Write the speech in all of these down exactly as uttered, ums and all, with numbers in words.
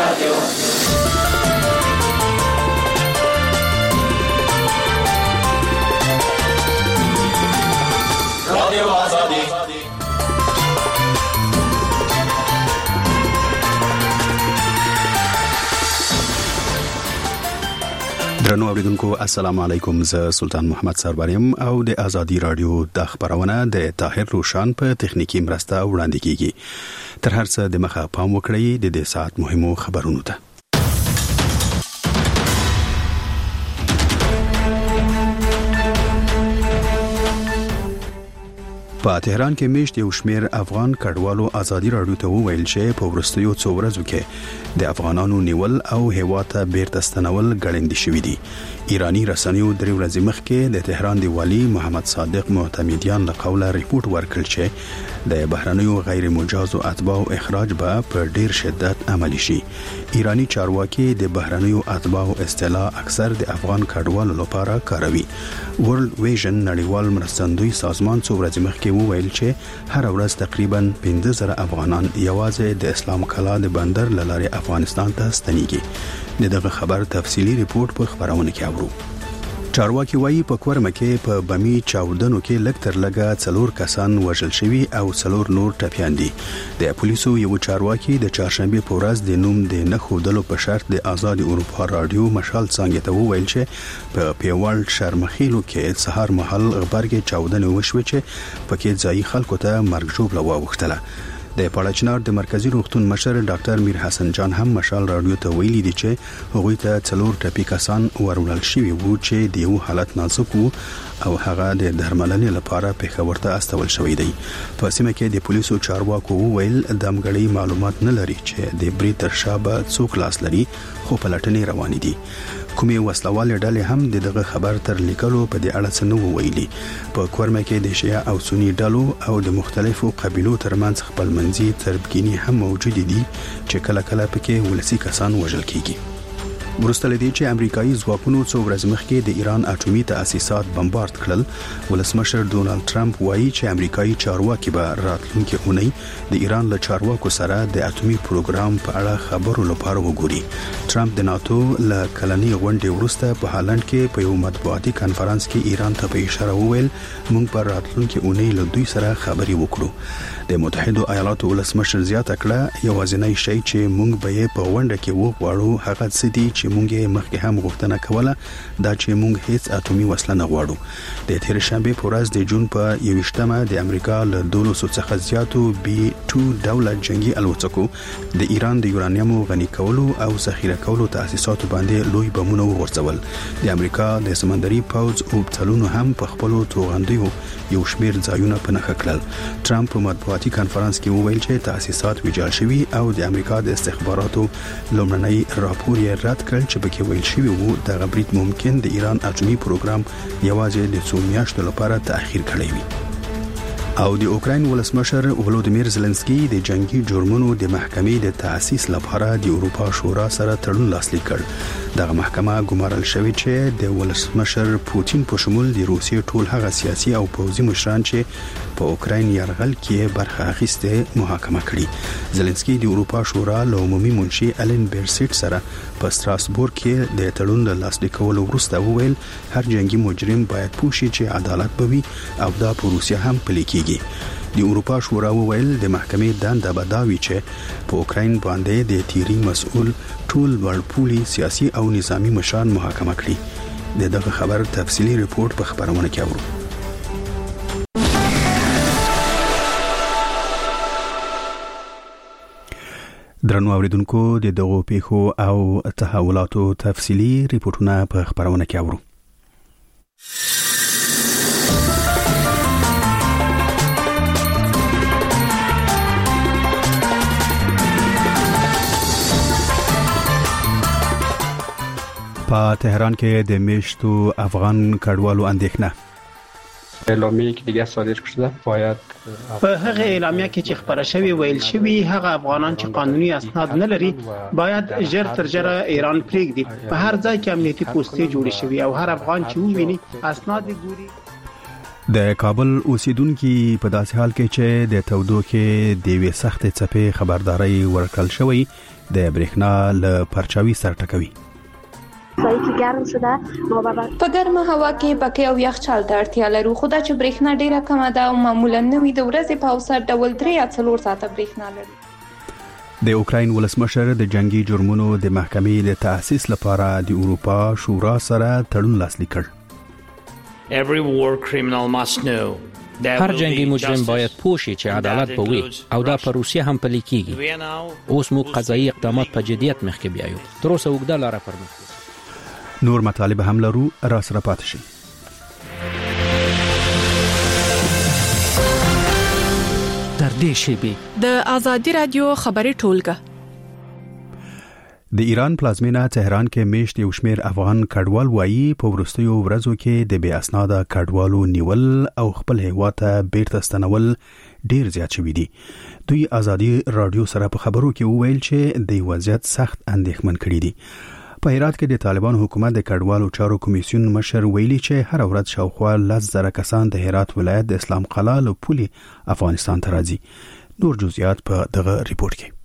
رادیو رادیو آزادی. درنو اوریدونکو السلام علیکم. زه سلطان محمد سربریم او د ازادي رادیو د خبرونه د طاهر روشان په تخنیکی مرسته وړاندې کیږي. تر هر څه د مخه پام وکړئ د دې ساعت مهمو خبرونو ته. په تهران کې میشت یو شمیر افغان کډوالو ازادي رادیو ته وویل چې په ورستیو څو ورځو کې د افغانانو نیول او هیواد ته بیرته ستنول ګړندې شوې دي. ایرانی رسنیو درې ورځې مخکې د تهران دی والی محمد صادق معتمدیان له قوله ریپورت ورکړ چې د بهرنیو غیر مجازو اتباع اخراج به په ډیر شدت عملی شي. ایرانی چارواکي د بهرنیو اتباع اصطلاح اکثر د افغان کډوالو لپاره کاروي. ورلد ویژن نړیوال مرستندوی سازمان څو ورځې مخکې وویل چې هر ورځ تقریبا پنځه زره افغانان یوازې د اسلام کلا د بندر لارې افغانستان ته ستنیږي. دغه خبر تفصیلی ریپورت په خبرونه کې اورو. چارواکي وایي په کورمه کې په بمی چاودنو کې لږ تر لږه څلور کسان وژل شوي او څلور نور ټپیان دي. د پولیسو یو چارواکي د چهارشنبه په ورځ د نوم د نه ښودلو په شرط د آزاد اروپا رادیو مشال څنګه ته وویل چې په پیوال شرمخیلو کې سهار مهال غبرګې چاودنې وشوې چې پکې ځایي خلکو ته مرګ ژوبله واوښتله. د پاړچنار د مرکزی روغتون مشر ډاکټر میر حسن جان هم مشال رادیو ته ویلي دي چې هغوی ته څلور ټپي کسان ورولل شوي وو چې د یو حالت نازک وو او هغه د درملنې لپاره پېښور ته استول شوی دی. په سیمه کې د پولیسو چارواکو وویل د امګړی معلومات نه لري چې د بری تر شابه څوک لاس لري خو پلټنې روانې دي. کومې وسلواله ډلې هم دغه خبر تر لیکلو په دې اړه څه نه ویلي. په کورمه کې د شیعه او سنی ډلو او د مختلفو قبیلو ترمنځ خپلمنځي تربګینی هم موجود دي چې کله کله پکې ولسی کسان وژل کیږي. ورسته لدی چې امریکایي ځواکونو څو ورځې مخکې د ایران اټومي تاسیسات بمبارد کړل. ولسمشر ډونالد ټرمپ وایي چې امریکایي چارواکي به راتلونکي اونۍ د ایران له چارواکو سره د اټومي پروګرام په اړه خبرو لپاره وګوري. ټرمپ د ناتو له کلنۍ غونډې وروسته په هالند کې په یو مطبوعاتي کانفرنس کې ایران ته په اشاره وویل موږ په راتلونکي اونۍ له دوی سره خبري وکړو. د متحده ایالاتو ولسمشر زیاته کړه یوازینی شی چې موږ به یې په غونډه کې وغواړو هغه څه دي چې موږ مخکې هم غوښتنه کوله دا چې موږ هیڅ اټومي وسله نه غواړو. د تیر شنبه په ورځ د جون په یوویشتمه د امریکا له دولسو څخه زیاتو بي ټو ډوله جنگي الوتکو د ایران د یورانیمو غني کولو او ذخیره کولو تاسیساتو باندې لوی بمونه وغورځول. د امریکا د سمندري پوځ او بټالونو هم په خپلو توغندیو یو شمیر ځایونه په نښه کړل. ټرمپ په مطبوعاتي کانفرنس کې وویل چې تاسیسات ویجاړ شوي او د امریکا د استخباراتو لومړنی راپور یې رد کړ چې پکې ویل شوی وو د غبرګ ممکن د ایران اټومي پروګرام یوازې د څو میاشتو لپاره تأخیر کړی وي. او د اوکراین ولسمشر ولودیمیر زلنسکي د جنگي جرمونو د محکمې د تأسیس لپاره د اروپا شورا سره تړون لاسلیک کړ. دغه محکمه ګمارل شوې چې د ولسمشر پوتین په شمول د روسیې ټول هغه سیاسي او پوځي مشران چې په اوکراین یرغل کې برخه اخیسته محاکمه کړي. زلنسکي د اروپا شورا له عمومي منشي الین بیرسیټ سره په ستراسبورګ کې د تړون د لاسلیک کولو وروسته وویل هر جنگي مجرم باید پوه شي چې عدالت به وي او دا په روسیه هم پلي کیږي. د اروپا شورا وویل د محکمې دنده به دا وي چې په اوکراین باندې د تیری مسؤل ټول ورپولي سیاسي او نظامی مشران محاکمه کړي. دغه خبر تفصیلی ریپورت په خبرونه کې اورو. درنو اوریدونکو د دغو پیښو او تحولاتو تفصیلی ریپورتونه په خبرونه کې اورو. په تهران کې د میشتو افغان کډوالو اندېښنه. اعلامیه که دیگه صادر شده باید په هغه اعلامیه کې چې خبره شوی ویل شوی هغه افغانان چې قانوني اسناد نه لري باید ژر تر ژره ایران پرېږدي. په هر ځای کې امنیتي پوستې جوړې شوي او هر افغان چې وویني اسناد ګوري. د کابل اوسیدونکو په داسې حال کې چې د تودوخې د وی سخت څپې خبرداري ورکړل شوې د برېښنا له پرچاوي سره ټکوي. ځای کې ګرم شده ما به په ګرمه هوا کې پکې او یخچال ته اړتیا لرو، خو دا چې برېښنا ډیره کمه ده او معمولا نوې د ورځې په اوسط ډول درې یا څلور ساعته برېښنا لري. د اوکراین ولسمشر د جنگي جرمونو د محکمې د تأسیس لپاره د اروپا شورا سره تړون لاسلیک کړ. Every war criminal must know هر جنگي مجرم باید پوښي چې عدالت به وي او دا په روسیه هم پلي کیږي. اوس موږ قضایي اقدامات په جدیت مخکې بیایو. تر اوسه اوږده لاره پر مخ. نور مطالب هم لرو، را سره پاتې شئ. در دې شیبې د ازادي رادیو خبري ټولګه. د ایران پلازمینه تهران کې میشت یو شمیر افغان کډوال وایي په ورستیو ورځو کې د بې اسناده کډوالو نیول او خپل هیواد ته بیرته ستنول ډیر زیات شوي دي. دوی ازادي رادیو سره په خبرو کې وویل چې د وضعیت سخت اندېښمن کړي دي. په هرات کې د طالبان حکومت د کډوالو چارو کمیسیون مشر ویلي چې هر ورځ شاوخوا لس زره کسان د هرات ولایت د اسلام قلعه له پولې افغانستان ته راځي. نور جزئیات په دغه ریپورت کې.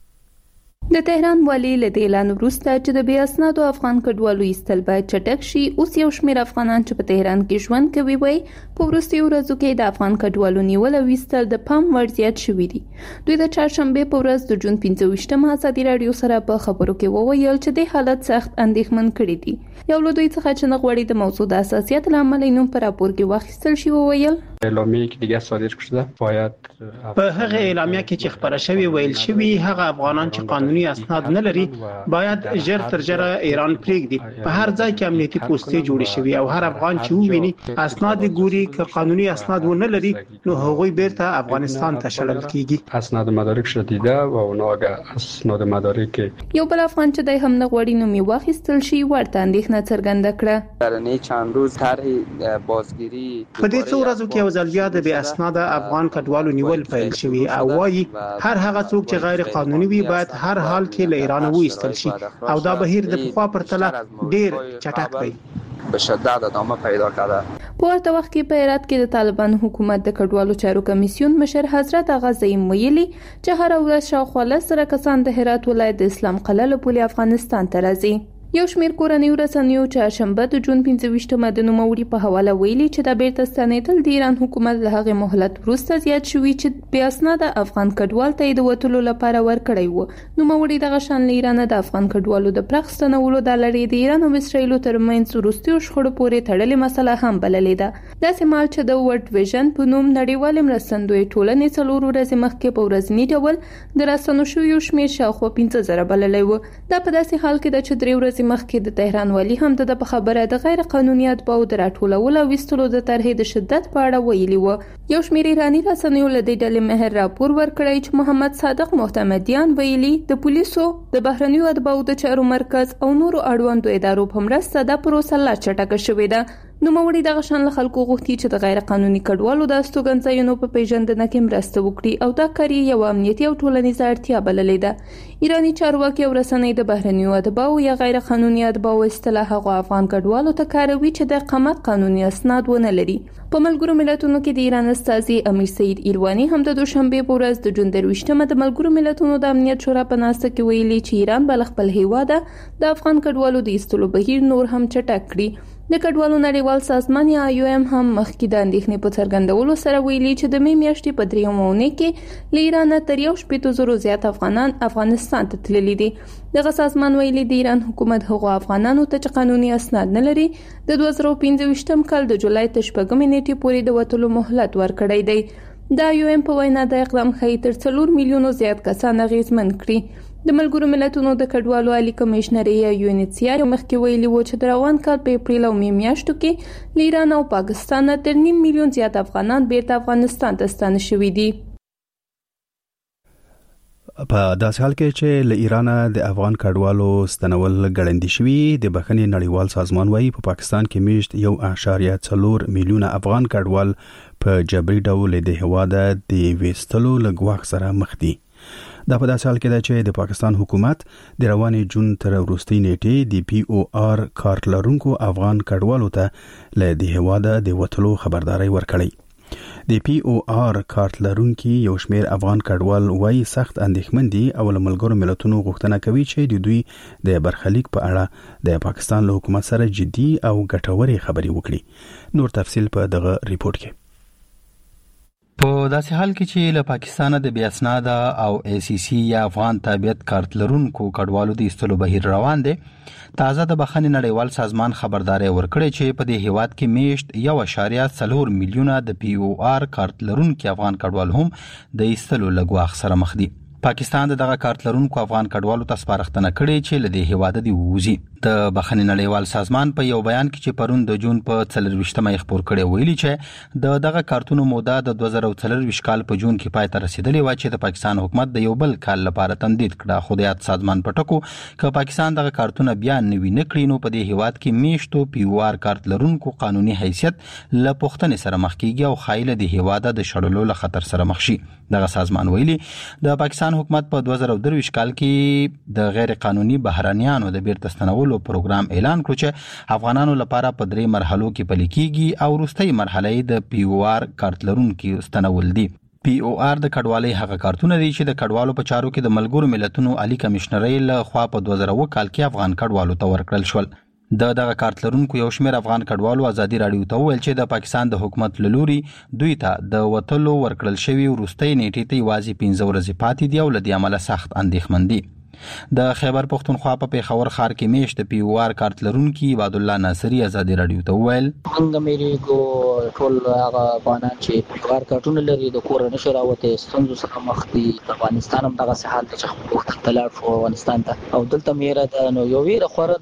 د تهران والی له دې اعلان وروسته چې د بې اسنادو افغان کډوالو ایستل باید چټک شي، اوس یو شمېر افغانان چې په تهران کې ژوند کوي وایي په وروستیو ورځو کې د افغان کډوالو نیول او ایستل د پام وړ زیات شوي دي. دوی د چهارشنبې په ورځ د جون پنځه ویشتمه ازادي رادیو سره په خبرو کې وویل چې د حالت سخت اندېښمن کړي دي. یو له دوی څخه چې نه غواړي د موضوع د حساسیت له امله نوم په راپور کې واخیستل شي وویل اعلامیه که دیگه صادر شده باید په هغه اعلامیه کې چې خبره شوی ویل شوی هغه افغانان چې قانوني اسناد نه لري باید ژر تر ژره ایران پرېږدي. په هر ځای کې امنیتي پوستې جوړې شوي او هر افغان چې وویني اسناد ګوري که قانوني اسناد ونه لري نو هغوی بیرته افغانستان ته شړل کیږي. اسناد مدارک شده دیده و اونها اسناد مدارک یو بل افغان چې دای هم نه غواړي نو می واخیستل شي ورته اندېښنه څرګنده کړه. درنې چند روز طرح بازگیری په دې څو ورځو کې یو ځل بیا د بې اسناده افغان کډوالو نیول پیل شوی او وایي هر هغه څوک چې غیر قانوني وي باید هر حال کې له ایران وایستل شي او دا بهیر د پخوا پرتله ډیر چټک دی. به شدت ادامه پیدا کرده. په ورته وخت کې په هرات کې د طالبان حکومت د کډوالو چارو کمیسیون مشر حضرت آغا زعیم ویلي چې هر ورځ شاوخوا لس زره کسان د هرات ولایت د اسلام قلعه له پولې افغانستان ته راځي. یو شمیر کورنیو رسنیو چهارشنبه د جون پنځه ویشتمه د نوموړي په حواله ویلي چې د بیرته ستنېدل د ایران حکومت له هغې مهلت وروسته زیات شوي چې بې اسناده افغان کډوال ته یې د وتلو لپاره ورکړی و. نوموړي دغه شان له ایرانه د افغان کډوالو د پراخ ستنولو دا لړۍ د ایران او اسرایلو ترمنځ وروستیو شخړو پورې تړلې مسله هم بللې ده. داسې مهال چې د ورلډ ویژن په نوم نړیوالې مرستندویې ټولنې څلور ورځې مخکې په ورځني ډول د راستنو شویو شمېر شاوخوا پنځه زره بللی و. دا په داسې حال کې ده چې درې ورځې مخکې د تهران والی هم د په خبره د غیر قانوني اتباعو د راټولولو او ویستلو د طرحې د شدت په اړه ویلي و. یو شمېر ایراني رسنیو له دې ډلې مهر راپور ورکړی چې محمد صادق محتمدیان ویلي د پولیسو د بهرنیو اتباعو د چارو مرکز او نورو اړوندو ادارو په مرسته د پروسه لا چټکه شوې ده. نوموړي دغه شان له خلکو غوښتي چې د غیر قانوني کډوالو د استوګنځایونو په پیژندنه کې مرسته وکړي او دا کار یې یو امنیتي او ټولنیزه اړتیا بللې ده. ایراني چارواکي او رسنۍ د بهرنیو اتباعو یا غیر قانوني اتباعو اصطلاح هغو افغان کډوالو ته کاروي چې د اقامت قانوني اسناد ونه لري. په ملګرو ملتونو کې د ایران استازي امیر سعید ایروانی هم د دوشنبه په ورځ د جون درویشتمه د ملګرو ملتونو د امنیت شورا په ناسته کې ویلي چې ایران بل خپل هیواد د افغان کډوالو د ایستلو بهیر نور هم چټک کړي. د کډوالو نړیوال سازمان یا آی او ایم هم مخکې د اندېښنې په څرګندولو سره ویلي چې د مې میاشتې په درېیمه اونۍ کې له ایرانه تر یو شپېتو زرو زیات افغانان افغانستان ته تللي دي. دغه سازمان ویلي د ایران حکومت هغو افغانانو ته چې قانوني اسناد نه لري د دوه زره پنځه ویشتم کال د جولای تر شپږمې نیټې پورې د وتلو مهلت ورکړی دی. د آی او ایم په وینا د اقدام ښایي تر څلور میلیونو زیات کسان اغېزمن کړي. د ملګرو ملتونو د کډوالو عالی کمشنر یا یو ان ایچ سی آر مخکې ویلي و چې د روان کال په اپریل او مې میاشتو کې له ایران او پاکستان تر نیم میلیون زیات افغانان بیرته افغانستان ته ستانه شوي دي. په داسې حال کې چې له ایران د افغان کډوالو ستنول ګړندي شوي، د بخښنې نړیوال سازمان وايي په پاکستان کې میشت یو اعشاریه څلور میلیونه افغان کډوال په جبري ډول د هیواد د ویستلو له ګواښ سره مخ دي. دا په داسې حال کې ده چې د پاکستان حکومت د روانې جون تر وروستۍ نیټې د پی او آر کارت لرونکو افغان کډوالو ته له د هیواد د وتلو خبرداري ورکړې. د پی او آر کارت لرونکي یو شمېر افغان کډوال وايي سخت اندېښمن دي او له ملګرو ملتونو غوښتنه کوي چې د دوی د برخلیک په اړه د پاکستان له حکومت سره جدي او ګټورې خبرې وکړي. نور تفصیل په دغه ریپورت کې. په داسې حال کې چې له پاکستان د بیا اسناده او ای سی سی یا افغان تابعیت کارت لرونکو کډوالو د ایستلو بهیر روان دی، تازه د بخښنې نړیوال سازمان خبرداري ورکړې چې په دې هیواد کې میشت یو اشاریه څلور میلیونه د پی او آر کارت لرونکو افغان کډوال هم د ایستلو لګواخ سره مخ دي. پاکستان دغه کارت لرونکو افغان کډوالو ته سپارښتنه کړې چې له دې هیواده دی ووزي. د بخښنې نړیوال سازمان په یو بیان کې چې پرون د جون په څلرويشتمه یې خبر کړی ویلي چې د دغه کارتونو موده د دوه زره څلرويشت کال په جون کې پای ته رسیدلې و چې د پاکستان حکومت د یو بل کال لپاره تمدید کړه. خو د یاد سازمان په ټکو ک پاکستان دغه کارتونه بیا نوي نکړي نو په دې هیواد کې میشتو پی او آر کارت لرونکو قانوني حیثیت له پښتنې سره مخ کیږي او خایله د هیواده د شړلو له خطر سره مخ شي. دغه سازمان ویلي د پاکستان حکومت په دوه زره درویشت کال کې د غیر قانوني بهرانيانو د بیرته ستنولو پروګرام اعلان کړ چې افغانانو لپاره په درې مرحلو کې پلي کیږي او وروستۍ مرحله د پی او آر کارت لرونکو ستنول دي. پی او آر د کډوالۍ هغه کارتونه دي چې د کډوالو په چارو کې د ملګرو ملتونو عالی کمشنرۍ له خوا په دوه زره کال کې افغان کډوالو ته ورکړل شول. د دغه کارت لرونکو یو شمېر افغان کډوالو ازادي راډیو ته وویل چې د پاکستان د حکومت لوري دوی ته د وټلو ورکړل شوی وروستۍ نیټې ته یوازې پنځه ورځې پاتې دي او له دې عمله سخت اندېښمن دي. د خیبر پختونخوا په پیښور ښار کې میشت پی او آر کارت لرونکي عبد الله ناصری ازادي راډیو ته وویل څنګه مېری کو ټول هغه افغانان چې پی او آر کارتونه لري د کور نشو راوته ستونزو سره مخ دي. افغانستان هم دغه حال ته چې وخت تلار شو افغانستان ته او دلته میرا ته نو یو ویره خوره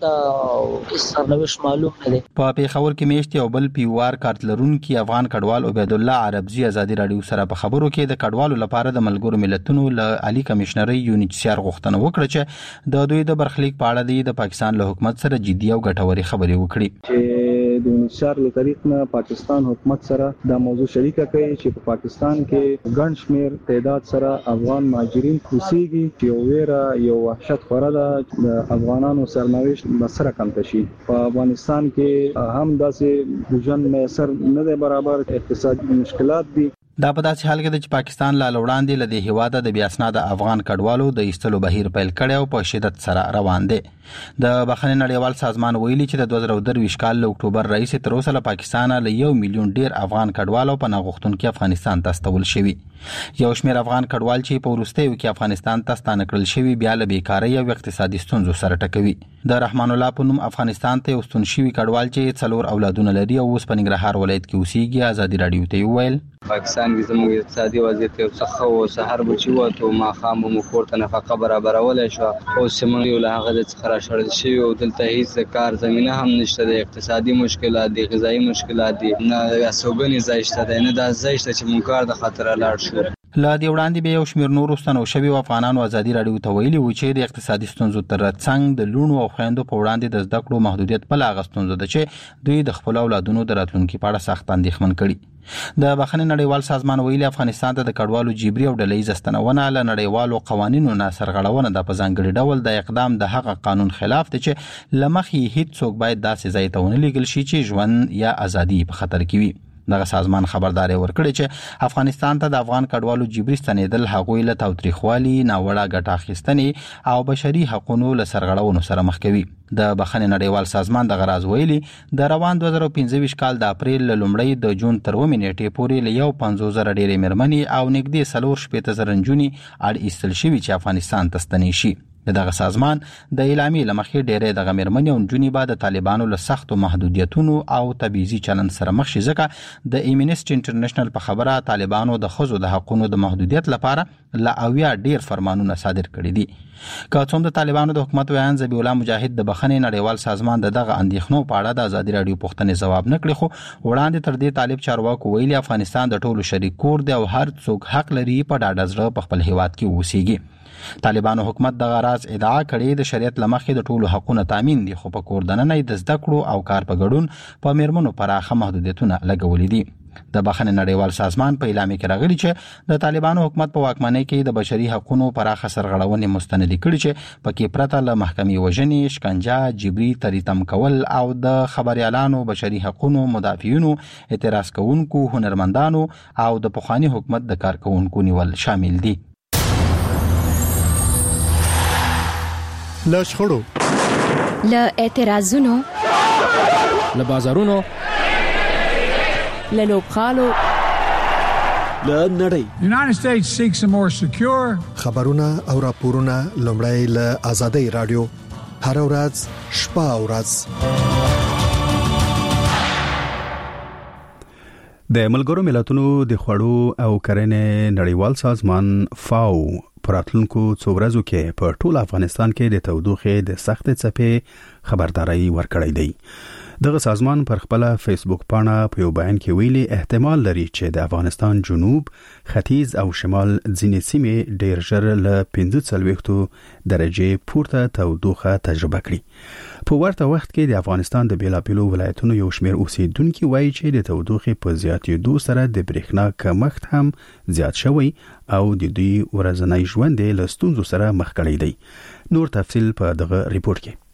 د سرنوشت معلوم نه دي. په پیښور کې میشت یو بل پی او آر کارت لرونکي افغان کډوال عبد الله عربزي ازادي راډیو سره په خبرو کې د کډوالو لپاره د ملګرو ملتونو له عالی کمشنرۍ یو ایچ سی آر غوښتنه وکړه چې د دوی د برخلیک په اړه د پاکستان له حکومت سره جدي او ګټورې خبرې وکړي چې د یو ایچ سی آر له طریق نه پاکستان حکومت سره دا موضوع شریکه کوي چې په پاکستان کې ګڼ شمېر تعداد سره افغان مهاجرین اوسېږي چې یو ویره یو وحشت خوره ده د افغانانو سرنوشت به سره کم شي. په افغانستان کې هم داسې ژوند میسر نه دی برابر، اقتصادي مشکلات دي. دا په داسې حال کې د پاکستان لا وړاندې له دې هیواده د بیا اسناده افغان کډوالو د ایستلو بهیر پیل کړي او په شدت سره روان دي. د بخښنې نړیوال سازمان ویلي چې د دوه زره درویشت کال له اکتوبر رئیس تر اوسه له پاکستان له یو میلیون ډیر افغان کډوالو په ناغښتونکو افغانستان ته استول شوي. یو شمېر افغان کډوال چې په وروستیو کې افغانستان ته ستانه کړل شوي بیا له بیکارۍ او اقتصادي ستونزو سره ټکوي. د رحمان الله په نوم افغانستان ته وستون شوي کډوال چې څلور اولادونه لري او اوس په ننګرهار ولایت کې اوسېږي ازادي راډیو ته ویل پاکستان کې زموږ اقتصادي وضعیت یو څه ښه و، سهار به چې وته ماښام به مو کور ته نفقه برابرولای شوه. اوس چې موږ یو له هغه د څخه راشړل شوي او دلته هېڅ کار زمینه هم نشته، د اقتصادي مشکلات دي، غذایي مشکلات دي، نه استوګنې ځای شته دی، نه دا ځای شته چې موږ کار د خاطره لاړ شو. له دې وړاندې به یو شمېر نورو ستنو شوي افغانانو ازادي راډیو ته ویلي و چې د اقتصادي ستونزو تر څنګ د لوڼو او خویندو په وړاندې د زده کړو محدودیت بله هغه ستونزه ده چې دوی د خپلو اولادونو د راتلونکي په اړه سخت اندېښمن کړي. د بخښنې نړیوال سازمان ویلي افغانستان ته د کډوالو جبري او ډلهییزه ستنونه له نړیوالو قوانینو نه سرغړونه ده. په ځانګړي ډول د اقدام د هغه قانون خلاف دی چې له مخې هیڅوک باید داسې ځای ته ونه لیږل شي چې ژوند یا ازادي په خطر کې وي. دغه سازمان خبرداري ورکړي چې افغانستان ته د افغان کډوالو جبري ستنېدل هغوی له تاوتریخوالي، ناوړه ګټه اخیستنې او بشري حقوقو له سرغړونو سره مخ کوي. د بخښنې نړیوال سازمان د غراز ویلي د روان دوه زره پنځه ویشت کال د اپریل له لومړۍ د جون تر اوومې نیټې پورې له یو پنځوس زره ډېرې مېرمنې او نږدې څلور شپېته زره نجونې اړ ایستل شوي چې افغانستان ته ستنې شي. دغه سازمان د اعلامیې له مخې ډېرې دغه مېرمنې او نجونې به د طالبانو له سختو محدودیتونو او تبعیضي چلند سره مخ شي، ځکه د ایمنسټي انټرنیشنل په خبره طالبانو د ښځو د حقوقو د محدودیت لپاره له اویا ډېر فرمانونه صادر کړي دي. که څوم د طالبانو د حکومت ویان ذبیح الله مجاهد د بخښنې نړیوال سازمان د دغه اندېښنو په اړه د ازادي راډیو پوښتنې ځواب نه کړي، خو وړاندې تر دې طالب چارواکو ویلي افغانستان د ټولو شریک کور دی او هر څوک حق لري په ډاډه زړه په خپل هیواد کې اوسېږي. طالبانو حکومت دغه راز ادعا کړې د شریعت له مخې د ټولو حقوقو تامین دي، خو په کور دننه د زده کړو او کار په ګډون په میرمنو پراخه محدودیتونه لګولې دي. د بخښنې نړیوال سازمان په اعلامیه کې راغلي چې د طالبانو حکومت په واکمنۍ کې د بشري حقوقو پراخه سرغړونې مستند کړي چې پکې پرته له محکمې وژنې، شکنجه، جبري تریتم کول او د خبريالانو، بشري حقوقو مدافعینو، اعتراض کوونکو، هنرمندانو او د پخوانی حکومت د کارکونکو نیول شامل دي. له شخړو، له اعتراضونو، له بازارونو، له لوبغالو، له نړۍ. United States seeks a more secure. خبرونه او راپورونه لومړی له آزادۍ رادیو هر ورځ شپه او ورځ. د ملګرو ملتونو د خوړو او کرنې نړیوال سازمان فاو پراتلونکو څو ورځو کې په ټول افغانستان کې د تودوخې د سخت څپې خبرداري ورکړې ده. دغه سازمان پر خپل فیسبوک پاڼه په یو بیان کې ویلي احتمال لري چې د افغانستان جنوب، ختیځ او شمال ځینې سیمې ډېر ژر له پنځه څلوېښت درجې پورته تودوخه تجربه کړي. په ورته وخت کې د افغانستان د بیلابیلو ولایتونو یو شمېر اوسیدونکو وایي چې د تودوخې په زیاتېدو سره د برېښنا کمښت هم زیات شوی او د دوی ورځنی ژوند له ستونزو سره مخ کړی دی. نور تفصیل په دغه ریپورت کې.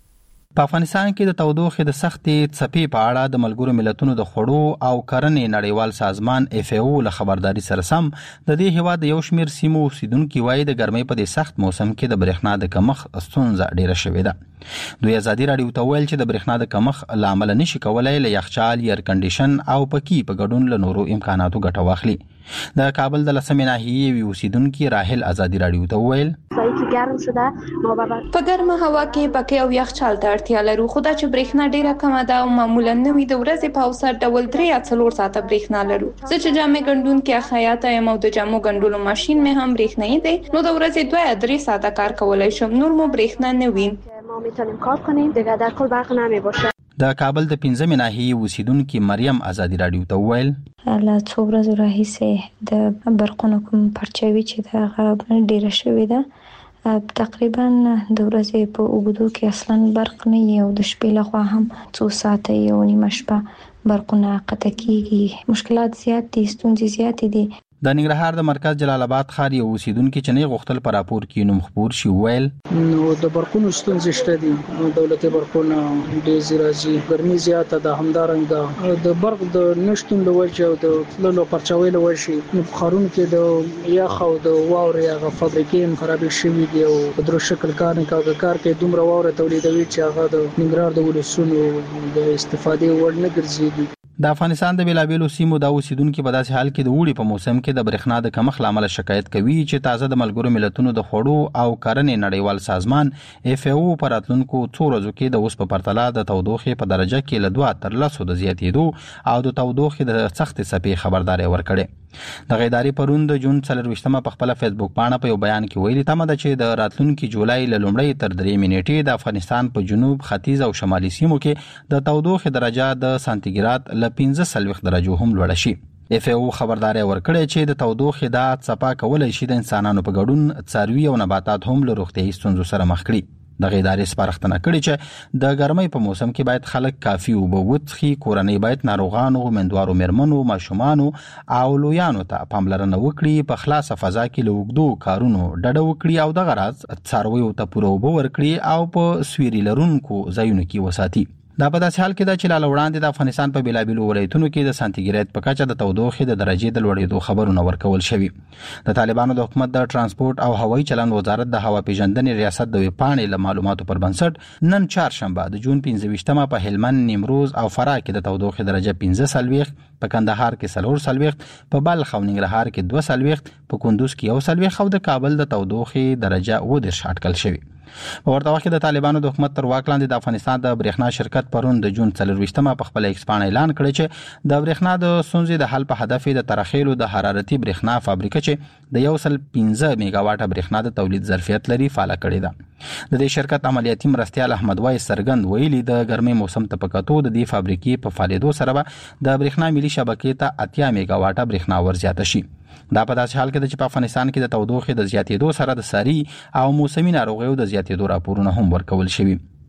په افغانستان کې د تودوخې د سختې څپې په اړه د ملګرو ملتونو د خوړو او کرنې نړیوال سازمان اف ای او له خبرداري سره سم د دې هیواد یو شمېر سیمو اوسیدونکو وایي د ګرمۍ په دې سخت موسم کې د برېښنا د کمښت ستونزه ډیره شوې ده. دوی ازادي راډیو ته ویل چې د برېښنا د کمښت لامل نشي کولای له یخچال، ایر کنډیشن او پکې په ګډون له نورو امکاناتو ګټه واخلي. د کابل د لسمې ناحیې وی اوسیدونکو راهل ازادي راډیو ته ویل سایه ګرم شده ما بابا په ګرمه هوا کې پکې او یخچال ته اړتیا لرو، خو دا چې برېښنا ډیره کمه ده او معمولا نوې د ورځې په اوسط ډول درې یا څلور ساعته برېښنا لرو. زه چې جامې ګنډونکې خیاطه یم او د جامو ګنډلو ماشین مې هم برېښنايي دی، نو د ورځې دوه یا درې ساعته کار کولای شم، نور مو برېښنا نه وي. ما میتونیم کار کنیم دیگه در کل برق نمی باشه. د کابل د پنځمې ناحیې اوسیدونکو مریم ازادي راډیو ته ویل له څو ورځې راهیسې د برقونو کوم پرچاوي چې د غرب ډیره شوې ده، تقریبا د ورځې په اوږدو کې اصلا برق نه وي او د شپې لخوا هم څو ساعته یو نیمه شپه برقونه قطع کیږي. مشکلات زیات دي، ستونزې زیات دي. د ننګرهار د مرکز جلال آباد ښار یو اوسیدونکو چې نه غوښتل پر راپور کې نوم خبر شي ویل نو د برقونو ستونزې شته دي، دولتي برقونه ډېر راځي، ګرمي زیاته ده، همدارنګه د برق د نشټون له وجې او د تللو پرچاوي له وجې نو په ښارونو کې د یخ او د واورې هغه فابریکې هم خرابې شوي دي او په درو شکل کار نه کوي کار کې دومره واوره تولیدوي چې هغه د ننګرهار د ولسونو د استفادې وړ نه ګرځي. د افغانستان د بیلابیلو سیمو د اوسیدونکو په داسې حال کې د وړي په موسم کې د برېښنا د کمښت لامل شکایت کوي چې تازه د ملګرو ملتونو د خوړو او کرنې نړیوال سازمان اف ای او پر راتلونکو څو ورځو کې د اوس په پرتله د تودوخې په درجه کې له دوه تر لسو د زیاتېدو او د تودوخې د سخت څپې خبرداري ورکړي. د غیداری پرون د جون څلرويشتمه په خپل فیسبوک باندې په یو بیان کې ویلي تمه ده چې د راتلونکي جولای له لومړۍ تر درې نیټې د افغانستان په جنوب، ختیځ او شمالي سیمو کې د تودوخې درجه د سانتیګراد له پنځه څلوېښت درجو هم لوړه شي. اف ای او خبرداري ورکړې چې د تودوخې د څپه کولای شي د انسانانو په ګډون څاروي او نباتات هم له روغتيایي ستونزو سره مخ کړي. د غیداري سپارښتنه کړې چې د ګرمۍ په موسم کې باید خلک کافي اوبه وڅښي، کورنۍ باید ناروغانو، مندوارو مېرمنو، ماشومانو او لویانو ته پاملرنه وکړي، په خلاصه فضا کې له اوږدو کارونو ډډه وکړي او دغه راز څارویو ته پوره اوبه ورکړي او په سویري لرونکو ځایونو کې وساتي. دا په داسې حال کې ده چې لاله وړاندې د افغانستان په بیلابیلو ولایتونو کې د سانتیګریډ په کچه د تودوخې د درجې د لوړېدو خبرونه ورکول شوي. د طالبانو د حکومت د ترانسپورت او هوایي چلند وزارت د هوا پیژندنې ریاست د ویبپاڼې له معلوماتو پر بنسټ نن چهارشنبه د جون پنځه ویشتمه په هلمند، نیمروز او فراه کې د تودوخې درجه پنځه څلوېښت، په کندهار کې څلور څلوېښت، په بلخ او ننګرهار کې دوه څلوېښت، په کندوز کې یو څلوېښت او د کابل د تودوخې درجه اووه دېرش اټکل شوي. په ورته وخت کې د طالبانو د حکومت تر واک لاندې د افغانستان د برېښنا شرکت پرون د جون څلرويشتمه په خپل ایکس باندې اعلان کړی چې د برېښنا د ستونزې د حل په هدف د ترخیلو د حرارتي برېښنا فابریکه چې د یو سل پنځه میگا واټه برېښنا د تولید ظرفیت لري فعال کړی ده. د دې شرکت عملیاتي مرستیال احمد وای سرګند ویلي د ګرمۍ موسم ته پکاتو د دې فابریکې په فعالیدو سره د برېښنا ملي شبکې ته اتیا میگا واټه برېښنا ورزیاته شي. دا په داسې حال کې چې په افغانستان کې د تودوخې د زیاتېدو سره د ساري او موسمي ناروغیو د زیاتېدو راپورونه هم ورکول شوي.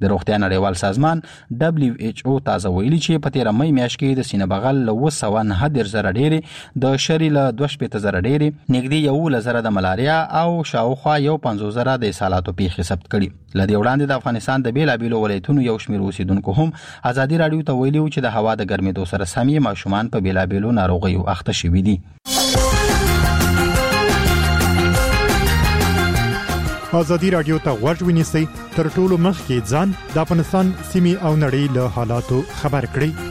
د روغتیا نړیوال سازمان دبليو ایچ او تازه ویلي چې په تیر مې میاشت کې د سینه بغل له اوه سوه نهه دېرش زره ډېرې د شری له دوه شپېته زره ډېرې نږدې یولس زره د ملاریا او شاوخوا یو پنځوس زره د اسهالاتو پیښې ثبت کړي. له دې وړاندې د افغانستان د بیلابیلو ولایتونو یو شمېر اوسیدونکو هم ازادي راډیو ته ویلي چې د هوا د ګرمېدو سره سم یې ماشومان په بیلابیلو ناروغیو اخته شوي دي. ازادي راډیو ته غوږ ونیسئ تر ټولو مخکې ځان د افغانستان سیمې او نړۍ له حالاتو خبر کړئ.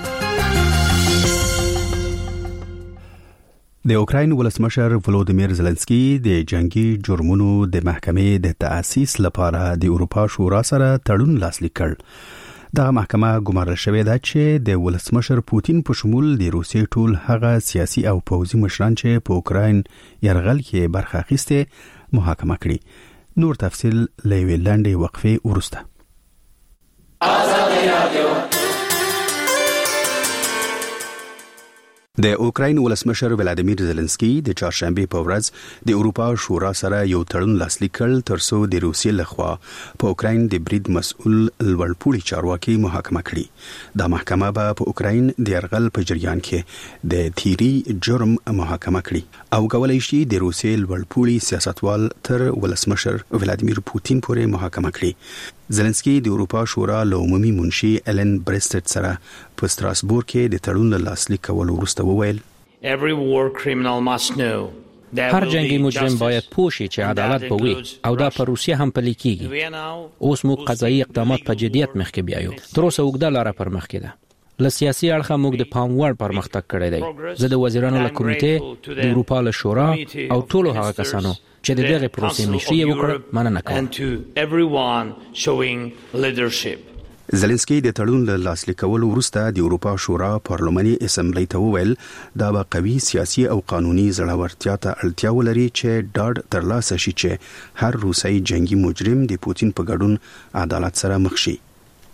د اوکراین ولسمشر ولودیمیر زلنسکی د جنگي جرمونو د محکمې د تأسیس لپاره د اروپا شورا سره تړون لاسلیک کړ. دغه محکمه ګمارل شوې ده چې د ولسمشر پوتین په شمول د روسیې ټول هغه سیاسي او پوځي مشران چې په اوکراین یرغل کې برخه اخیسته محاکمه کړي. نور تفصیل لوي لاندې وقفه ورسته. د اوکراین ولسمشر ولادیمیر زلنسکی د چهارشنبه په ورځ د اروپا شورا سره یو تړون لاسلیک کړ ترڅو د روسیې لخوا په اوکراین د برید مسؤل لوړپوړي چارواکي محاکمه کړي. دا محکمه به په اوکراین د یرغل په جریان کې د تیری جرم محاکمه کړي او کولای شي د روسیې لوړپوړي سیاستوال تر ولسمشر ولادیمیر پوتین پورې محاکمه کړي. زلنسکی د اروپا شورا له عمومي منشي ایلن برستت سره په ستراسبورګ کې د تړون لاسلیک کولو وروسته وویل هر جنگي مجرم باید پوه شي چې عدالت به وي او دا په روسیه هم پلي کیږي. اوس موږ قضایي اقدامات په جدیت مخکې بیایو. تر اوسه اوږده لاره پر مخکې ده. له سیاسي اړخه موږ د پام وړ پرمختګ کړی دی. زه د وزیرانو له کمیټې د اروپا له شورا او ټولو هغه کسانو چې د دغه پروسې مشري وکړه مننه کوم. زلنسکی د تړون له لاسلیک کولو وروسته د اروپا شورا پارلماني اسمبلی ته وویل دا به قوي سیاسي او قانوني زړورتیا ته اړتیا ولري چې ډاډ ترلاسه شي چې هر روسي جنگي مجرم د پوتین په ګډون عدالت سره مخ شي.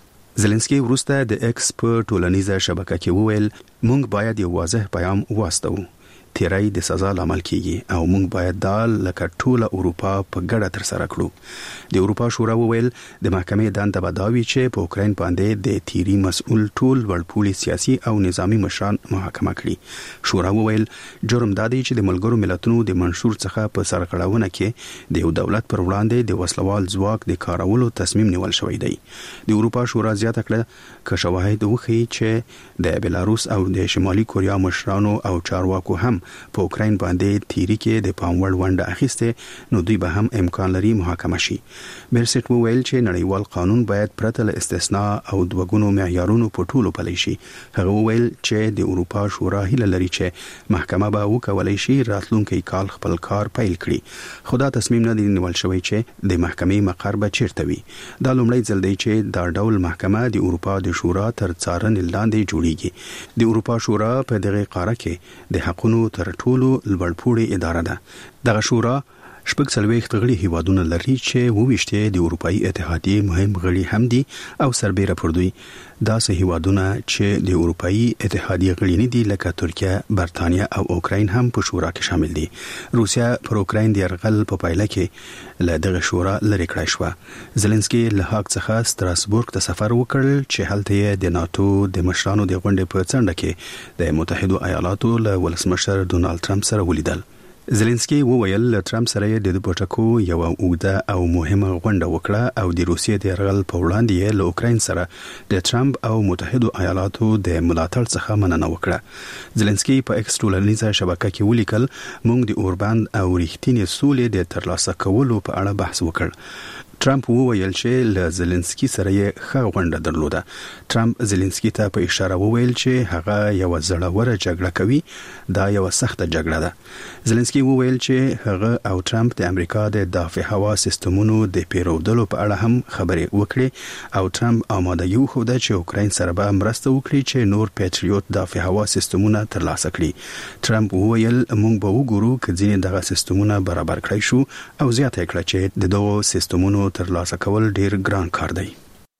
زلنسکی وروسته د ایکس په ټولنیزه شبکه کې وویل موږ باید یو واضح پیغام واستو. تیرای د سزا لامل کیږي او موږ باید دا لکه ټوله اروپا په ګډه تر سره کړو. د اروپا شورا وویل د محکمې دنده به دا وي چې په اوکراین باندې د تیری مسؤل ټول وړپوړي سیاسي او نظامی مشران محاکمه کړي. شورا وویل جرم دا دی چې د ملګرو ملتونو د منشور څخه په سرغړونه کې د یو دولت پر وړاندې د وسلوال ځواک د کارولو تصمیم نیول شوی دی. د اروپا شورا زیاته کړه چې شواهد وښيي چې د بلاروس او د شمالي کوریا مشرانو او چارواکو هم په اوکراین باندې تیری کې د پاموړ ونده اخیسته نو دوی به هم امکان لري محاکمه شي. برسټ وویل چې نړیوال قانون باید پرته له استثناء او دوګونو معیارونو په ټولو پلی شي. هغه وویل چې د اروپا شورا هیله لري چې محکمه به وکولای شي راتلونکي کال خپل کار پیل کړي. خو دا تصمیم نه دی نیول شوی چې د محکمې مقر به چیرته وي. دا لومړی ځل دی چې دا ډول محکمه د اروپا د شورا تر څارنې لاندې جوړیږي. د اروپا شورا په دغه قاره کې د حقوقو تر ټولو لوړپوړي اداره ده. دغه شورا شپږ څلوېښت غړي هیوادونه لري چې وویشته د اروپאי اتحادیې مهم غړي هم دي او سربېره پر دوی داسې هیوادونه چې د اروپאי اتحادیې غړي نه دي لکه ترکیه، برتانیا او اوکراین هم په شورا کې شامل دي. روسیا پر اوکراین د یرغل په پایله کې له دغه شورا لرې کړای شو. زلنسکی له هاګ څخه ستراسبورګ ته سفر وکړ چې هلته د ناتو د مشرانو د غونډې په څنډه کې د متحده ایالاتو له ولسمشر ډونالد ټرمپ سره ولیدل. زلنسکی وویل له ټرمپ سره د پټکو یو اوږده او مهمه غونډه وکړه او د روسیې د یرغل په وړاندې له اوکراین سره د ټرمپ او متحده ایالاتو د ملاتړ څخه مننه وکړه. زلنسکی په ایکس ټولنیزه شبکه کې ولیکل موږ د اورباند او ریښتینې سولې د ترلاسه کولو په اړه بحث وکړ. ټرمپ وویل چې له زلنسکی سره یې ښه غونډه درلوده. ټرمپ زلنسکی ته په اشاره وویل چې هغه یو زړوره جګړه کوي، دا یو سخته جګړه ده. زلنسکی وویل چې هغه او ټرمپ د امریکا د دفاع هوا سیستمونو د پیرودلو په اړه هم خبرې وکړي او ټرمپ آمادګي وښوده چې اوکراین سره به مرسته وکړي چې نور پیټریوټ دفاع هوا سیستمونه ترلاسه کړي. ټرمپ وویل موږ به وګورو چې ځینې دغه سیستمونه برابر کړای شو او زیاته کړه چې د دغو سیستمونو ترلاسه کول ډیر ګران کار دی.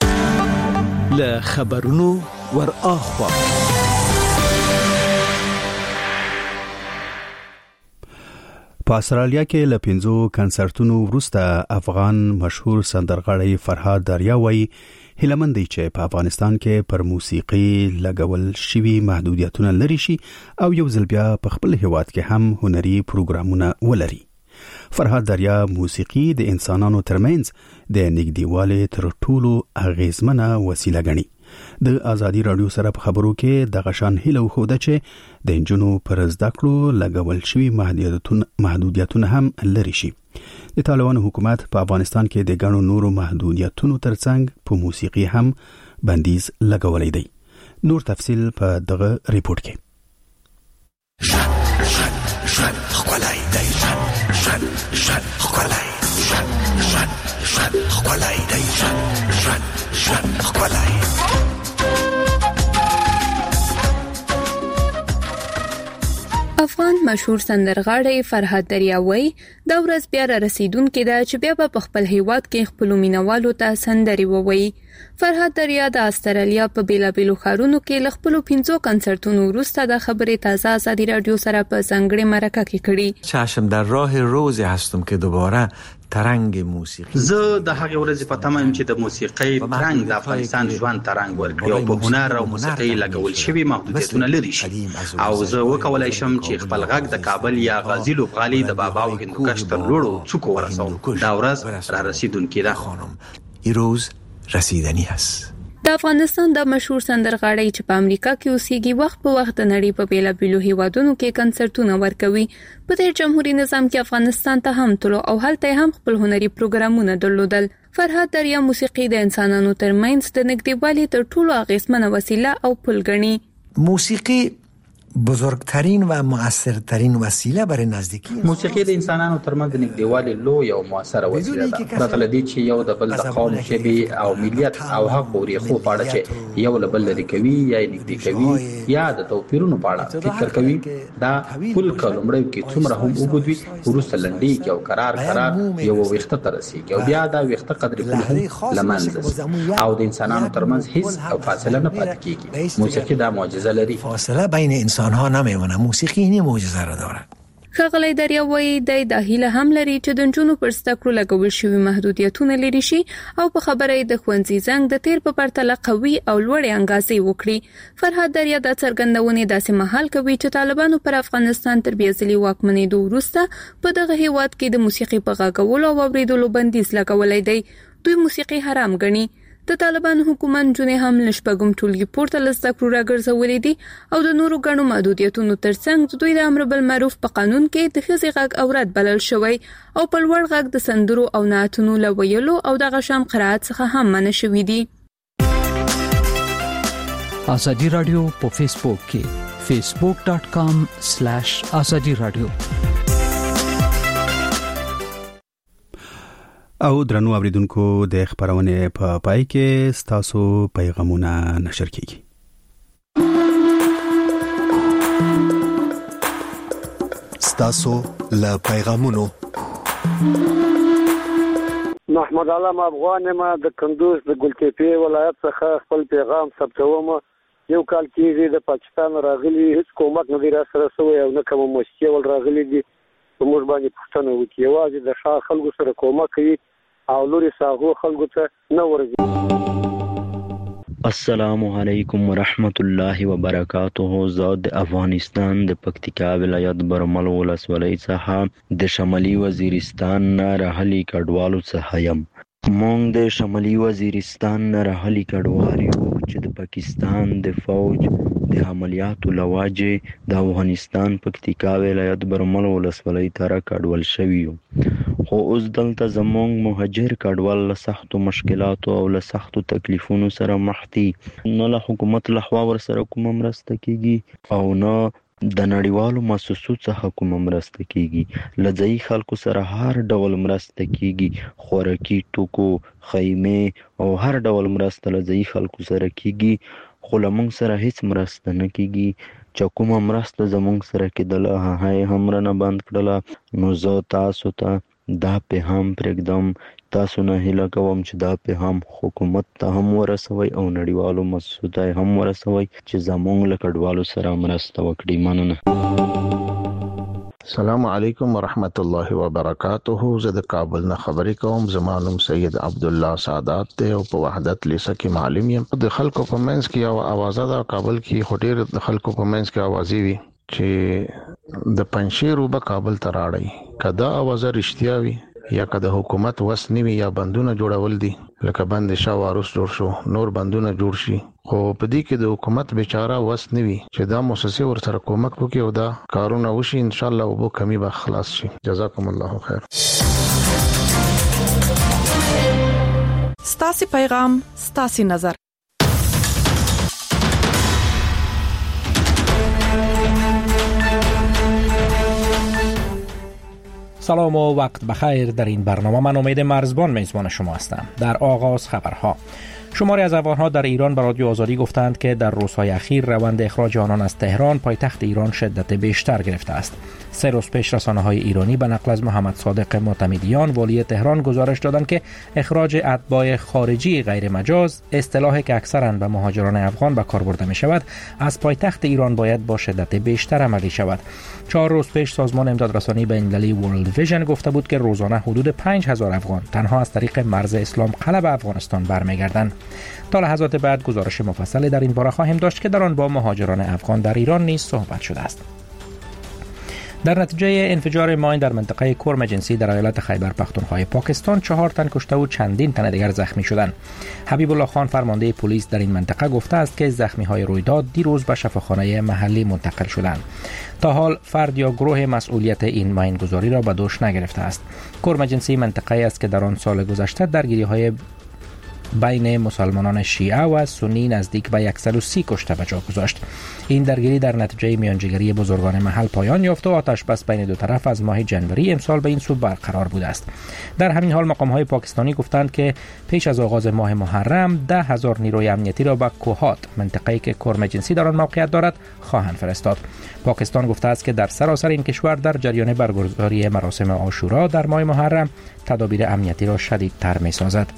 له خبرونو ور اخوا په استرالیا کې له پنځو کنسرتونو وروسته افغان مشهور سندرغاړی فرهاد دریا وایي هیلمن دی چې په افغانستان کې پر موسیقي لګول شوی محدودیتونه لري شي او یو ځل بیا په خپل هیواد کې هم هنري پروګرامونه ولري. فرهاد دریا موسیقي د انسانانو ترمنځ د نږدېوالي تر ټولو اغیزمنه وسیله ګڼي. د ازادي رادیو سره په خبرو کې د غشان هیله خوده چې د انجونو پر زده کړو لګول شوی محدودیتونه محدودیتونه هم لري شي. د طالبانو حکومت په افغانستان کې د ګڼو نورو محدودیتونو ترڅنګ په موسیقي هم بندیز لګولې دی. نور تفصیل په دغه ریپورت کې. شن شن شن خلای دی شن شن شن خلای شن شن شن خلای دی شن شن شن خلای. افغان مشهور سندرغاړی فرهاد دریا وایي دا ورځ بیا را رسیدونکې ده چې بیا به په خپل هیواد کې خپلو مینوالو ته سندرې ووایي. فرهاد دریا د استرالیا په بیلابیلو ښارونو کې له خپلو پنځو کنسرتونو وروسته د خبرې تازه ازادي رادیو سره په ځانګړې مرکه کې کړي. چشم در راه روزی هستم که دوباره ترنګ موسیقي. زه د هغه ورځې په تمه یم چې د موسیقۍ ترنګ د افغانستان ژوند ترنګ ورکړي او په هنر او موسیقۍ لګول شوی محدودیتونه لري شي او زه وکولای شم چې خپل غږ د کابل یا غازی لوبغالي د بابا او هندوکش تر لوړو څوکو ورسوم. دا ورځ را رسیدونکې ده. این روز رسیدنی است. د افغانستان د مشهور سندرغاړی چې په امریکا کې اوسېږي وخت په وخت د نړۍ په بیلابیلو هیوادونو کې کنسرتونه ورکوي. په تیر جمهوریت نظام کې افغانستان ته هم تلو او هلته هم خپل هنري پروګرامونه درلودل. فرهاد دریا موسیقي د انسانانو ترمنځ د نږدېوالي تر ټولو اغیزمنه وسیله او پل ګڼي. موسیقی بزرگترین و مؤثرترین وسیله برای نزدیکی. موسیقي د انسانانو ترمنځ د نږدېوالي لوی او موثره وسیله ده. پرته له دې چې یو د بل د قوم ژبې او ملیت او حق او ریښو په اړه چې یو له بل لري کوي یا نږدې کوي یا د توپیرونو په اړه فکر کوي، دا پل کلمړی کې څومره هم وګدوي وروسته لنډي کې او قرار قرار یو وخت ته رسیږي او بیا دا وخت قدر پل هم لمنځه او د انسانانو ترمنځ هیڅ او فاصله نه پاتې کیږي. موسیقي دا معجزه لري. فاصله بین انسان ها نمیمونه. موسیقی این معجزه را داره. ښاغلی دریا وایي د د هیله هم لري چې د نجونو پر زده کړو لګول شوي محدودیتونه لرې شي او په خبره یې د ښوونځي زنګ د تیر په پرتله قوي او لوړې انګازې وکړي. فرهاد دریا دا څرګندونې داسې مهال کوي چې طالبانو پر افغانستان تر بیا ځلې واکمنېدو وروسته په دغه هیواد کې د موسیقي په غږولو او اورېدلو بندیز لګولی دی. دوی موسیقي حرام ګڼي. د طالبانو حکومت جونې هم لشپږم ټولګي پورته له زده کړو راګرځولې دي او د نورو ګڼو محدودیتونو ترڅنګ دوی د امر بالمعروف په قانون کې د ښځې غږ عورت بلل شوی او په لوړ غږ د سندرو او نعتونو له ویلو او دغه شان قرائت څخه هم منع شوي دي. ازادي رادیو په فیسبوک کې فیسبوک ډاٹ کام سلیش ازادي رادیو. او درنو اوریدونکو د خبرونه په پا پای کې ستاسو پیغامونه نشر کیږي. ستاسو له پیغامونو محمد علم افغان ما د کندوز د ګلتېپې ولایت څخه خپل پیغام ثبتوم. یو کال کېږي د پاکستان راغلي هیڅ کومک نه دی را سره شوی او نه کوم موسسې ول راغلي دي په موږ باندې پوښتنه وکړي. یوازې د ښار خلکو سره کومک کوي او لوري ساغو خلکو ته نه ورځي. السلام علیکم ورحمت الله وبرکاته. زاد افغانستان د پکتیکا ولایت برمل ولسوالۍ څخه د شمالي وزیرستان نه راغلي کډوالو څخه یم. مونږ د شمالي وزیرستان نه راغلي کډوال یو چې د پاکستان د فوج د عملیاتو لواجې د افغانستان پکتیکا ولایت برمل ولسوالۍ ته را کډوال شوي یو، خو اوس دلته زمونږ مهاجر کډوال له سختو مشکلاتو او له سختو تکلیفونو سره مخ دي. نه له حکومت لخوا ورسره کومه مرسته کیږي او نه د نړیوالو مؤسسو څخه کومه مرسته کیږي. له ځایي خلکو سره هر ډول مرسته کیږي، خوراکي توکو، خیمې او هر ډول مرسته له ځایي خلکو سره کیږي، خو له موږ سره هیڅ مرسته نه کیږي. چې کومه مرسته زموږ سره کېدله هغه هم رانه بند کړله. نو زه تاسو ته دا پیغام پرېږدم، تاسو نه هیله کوم چې دا پیغام حکومت ته هم ورسوي او نړیوالو مؤسسو ته هم ورسوي چې زموږ له کډوالو سره مرسته وکړي. مننه. السلام علیکم ورحمت الله وبرکاته. زه د کابل نه خبرې کوم. زما نوم سید عبدالله سعادت دی او په وحدت لیسه کې معلم یم. د خلکو په منځ کې یو اوازه ده کابل کې، خو ډېر د خلکو په منځ کې اوازې وي چې د پنځشیر وبه کابل ته راړی. که دا اوازه رښتیا وي یا که د حکومت وس نیوي یا بندونه جوړول دي، لکه بند شاه واروس جوړ شو، نور بندونه جوړ شي، خو په دې کې د حکومت بیچاره وس نیوي چې دا مؤسسه ور سره کومک وکړي او دا کارونه وشي، ان شاء الله وبو کمی به خلاص شي. جزاکم الله خیر. ستاسو پیغام، ستاسو نظر. سلام و وقت بخیر. در این برنامه من امید مرزبان میزبان شما هستم. در آغاز خبرها: شماری از افغان‌ها در ایران به رادیو آزادی گفتند که در روزهای اخیر روند اخراج آنان از تهران پایتخت ایران شدت بیشتر گرفته است. سه روز پیش رسانه‌های ایرانی به نقل از محمد صادق معتمدیان والی تهران گزارش دادند که اخراج اتباع خارجی غیر مجاز، اصطلاحی که اکثراً به مهاجران افغان به کار برده می‌شود، از پایتخت ایران باید با شدت بیشتر عملی شود. چهار روز پیش سازمان امدادرسانی بین‌المللی ورلد ویژن گفته بود که روزانه حدود پنج هزار افغان تنها از طریق مرز اسلام قلعه به افغانستان برمیگردند. تا لحظات بعد گزارش مفصلی در این باره خواهیم داشت که در آن با مهاجران افغان در ایران نیز صحبت شده است. در نتیجه انفجار ماین در منطقه کرم جنسی در ایالت خیبر پختونخوا پاکستان چهار تن کشته و چندین تن دیگر زخمی شدند. حبیب الله خان فرمانده پلیس در این منطقه گفته است که زخمی های رویداد دیروز به شفاخانه محلی منتقل شدند. تا حال فرد یا گروه مسئولیت این ماین گذاری را به دوش نگرفته است. کرم جنسی منطقه است که در آن سال گذشته درگیری های بین مسلمانان شیعه و سنی نزدیک به صد و سی کشته به جا گذاشت. این درگیری در نتیجه میانجیگری بزرگان محل پایان یافت و آتش بس بین دو طرف از ماه جنوری امسال به این سو برقرار بوده است. در همین حال مقام‌های پاکستانی گفتند که پیش از آغاز ماه محرم ده هزار نیروی امنیتی را به کوهات، منطقه‌ای که کرم جنسی در آن موقعیت دارد، خواهند فرستاد. پاکستان گفته است که در سراسر این کشور در جریان برگزاری مراسم عاشورا در ماه محرم تدابیر امنیتی را شدیدتر می‌سازد.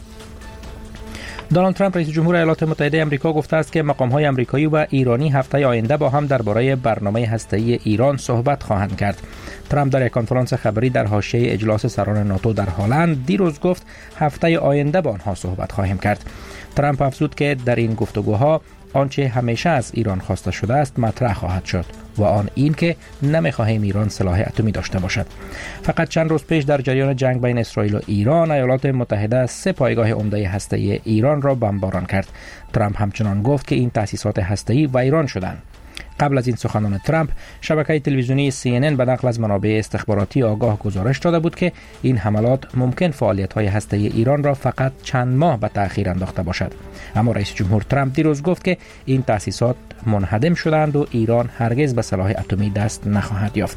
دونالد ترامپ رئیس جمهور ایالات متحده آمریکا گفته است که مقام‌های آمریکایی و ایرانی هفته آینده با هم درباره برنامه هسته‌ای ایران صحبت خواهند کرد. ترامپ در یک کنفرانس خبری در حاشیه اجلاس سران ناتو در هلند دیروز گفت هفته آینده با آنها صحبت خواهیم کرد. ترامپ افزود که در این گفتگوها آنچه همیشه از ایران خواسته شده است مطرح خواهد شد و آن این که نمی‌خواهیم ایران سلاح اتمی داشته باشد. فقط چند روز پیش در جریان جنگ بین اسرائیل و ایران ایالات متحده سه پایگاه عمده هسته‌ای ایران را بمباران کرد. ترامپ همچنان گفت که این تأسیسات هسته‌ای ویران شدند. قبل از این سخنان ترامپ، شبکه تلویزیونی سی ان ان به نقل از منابع استخباراتی آگاه گزارش داده بود که این حملات ممکن فعالیت‌های هسته‌ای ایران را فقط چند ماه به تأخیر انداخته باشد. اما رئیس جمهور ترامپ دیروز گفت که این تأسیسات منهدم شدند و ایران هرگز به سلاح اتمی دست نخواهد یافت.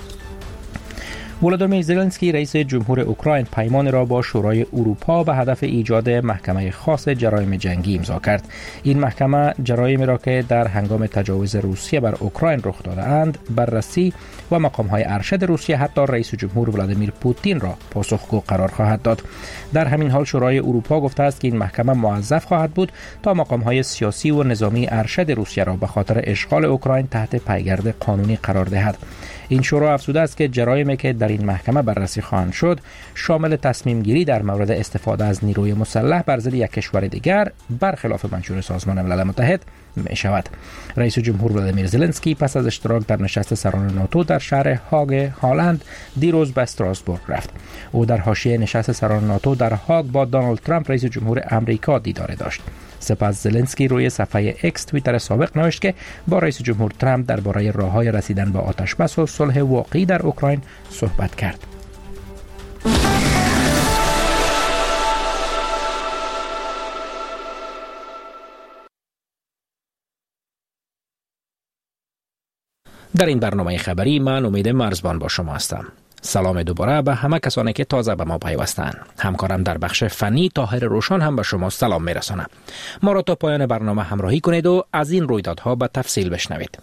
ولادیمیر زلنسکی رئیس جمهور اوکراین پیمان را با شورای اروپا به هدف ایجاد محکمه خاص جرایم جنگی امضا کرد. این محکمه جرایمی را که در هنگام تجاوز روسیه بر اوکراین رخ داده اند بررسی و مقام‌های ارشد روسیه حتی رئیس جمهور ولادیمیر پوتین را پاسخگو قرار خواهد داد. در همین حال شورای اروپا گفته است که این محکمه موظف خواهد بود تا مقام‌های سیاسی و نظامی ارشد روسیه را به خاطر اشغال اوکراین تحت پایگرد قانونی قرار دهد. این شورا افزوده است که جرایمی که در این محکمه بررسی خواهند شد شامل تصمیم گیری در مورد استفاده از نیروی مسلح بر ضد یک کشور دیگر برخلاف منشور سازمان ملل متحد می شود. رئیس جمهور ولادیمیر زلنسکی پس از اشتراک در نشست سران ناتو در شهر هاگ هالند دیروز به استراسبورگ رفت. او در حاشیه نشست سران ناتو در هاگ با دونالد ترامپ رئیس جمهور آمریکا دیدار داشت. سپس زلنسکی روی صفحه اکس توییتر سابق نوشت که با رئیس جمهور ترامپ درباره راه‌های رسیدن به آتش‌بس و صلح واقعی در اوکراین صحبت کرد. در این برنامه خبری من امید مرزبان با شما هستم. سلام دوباره به همه کسانی که تازه به ما پیوستند. همکارم در بخش فنی طاهر روشن هم به شما سلام میرسانم. ما را تا پایان برنامه همراهی کنید و از این رویدادها به تفصیل بشنوید.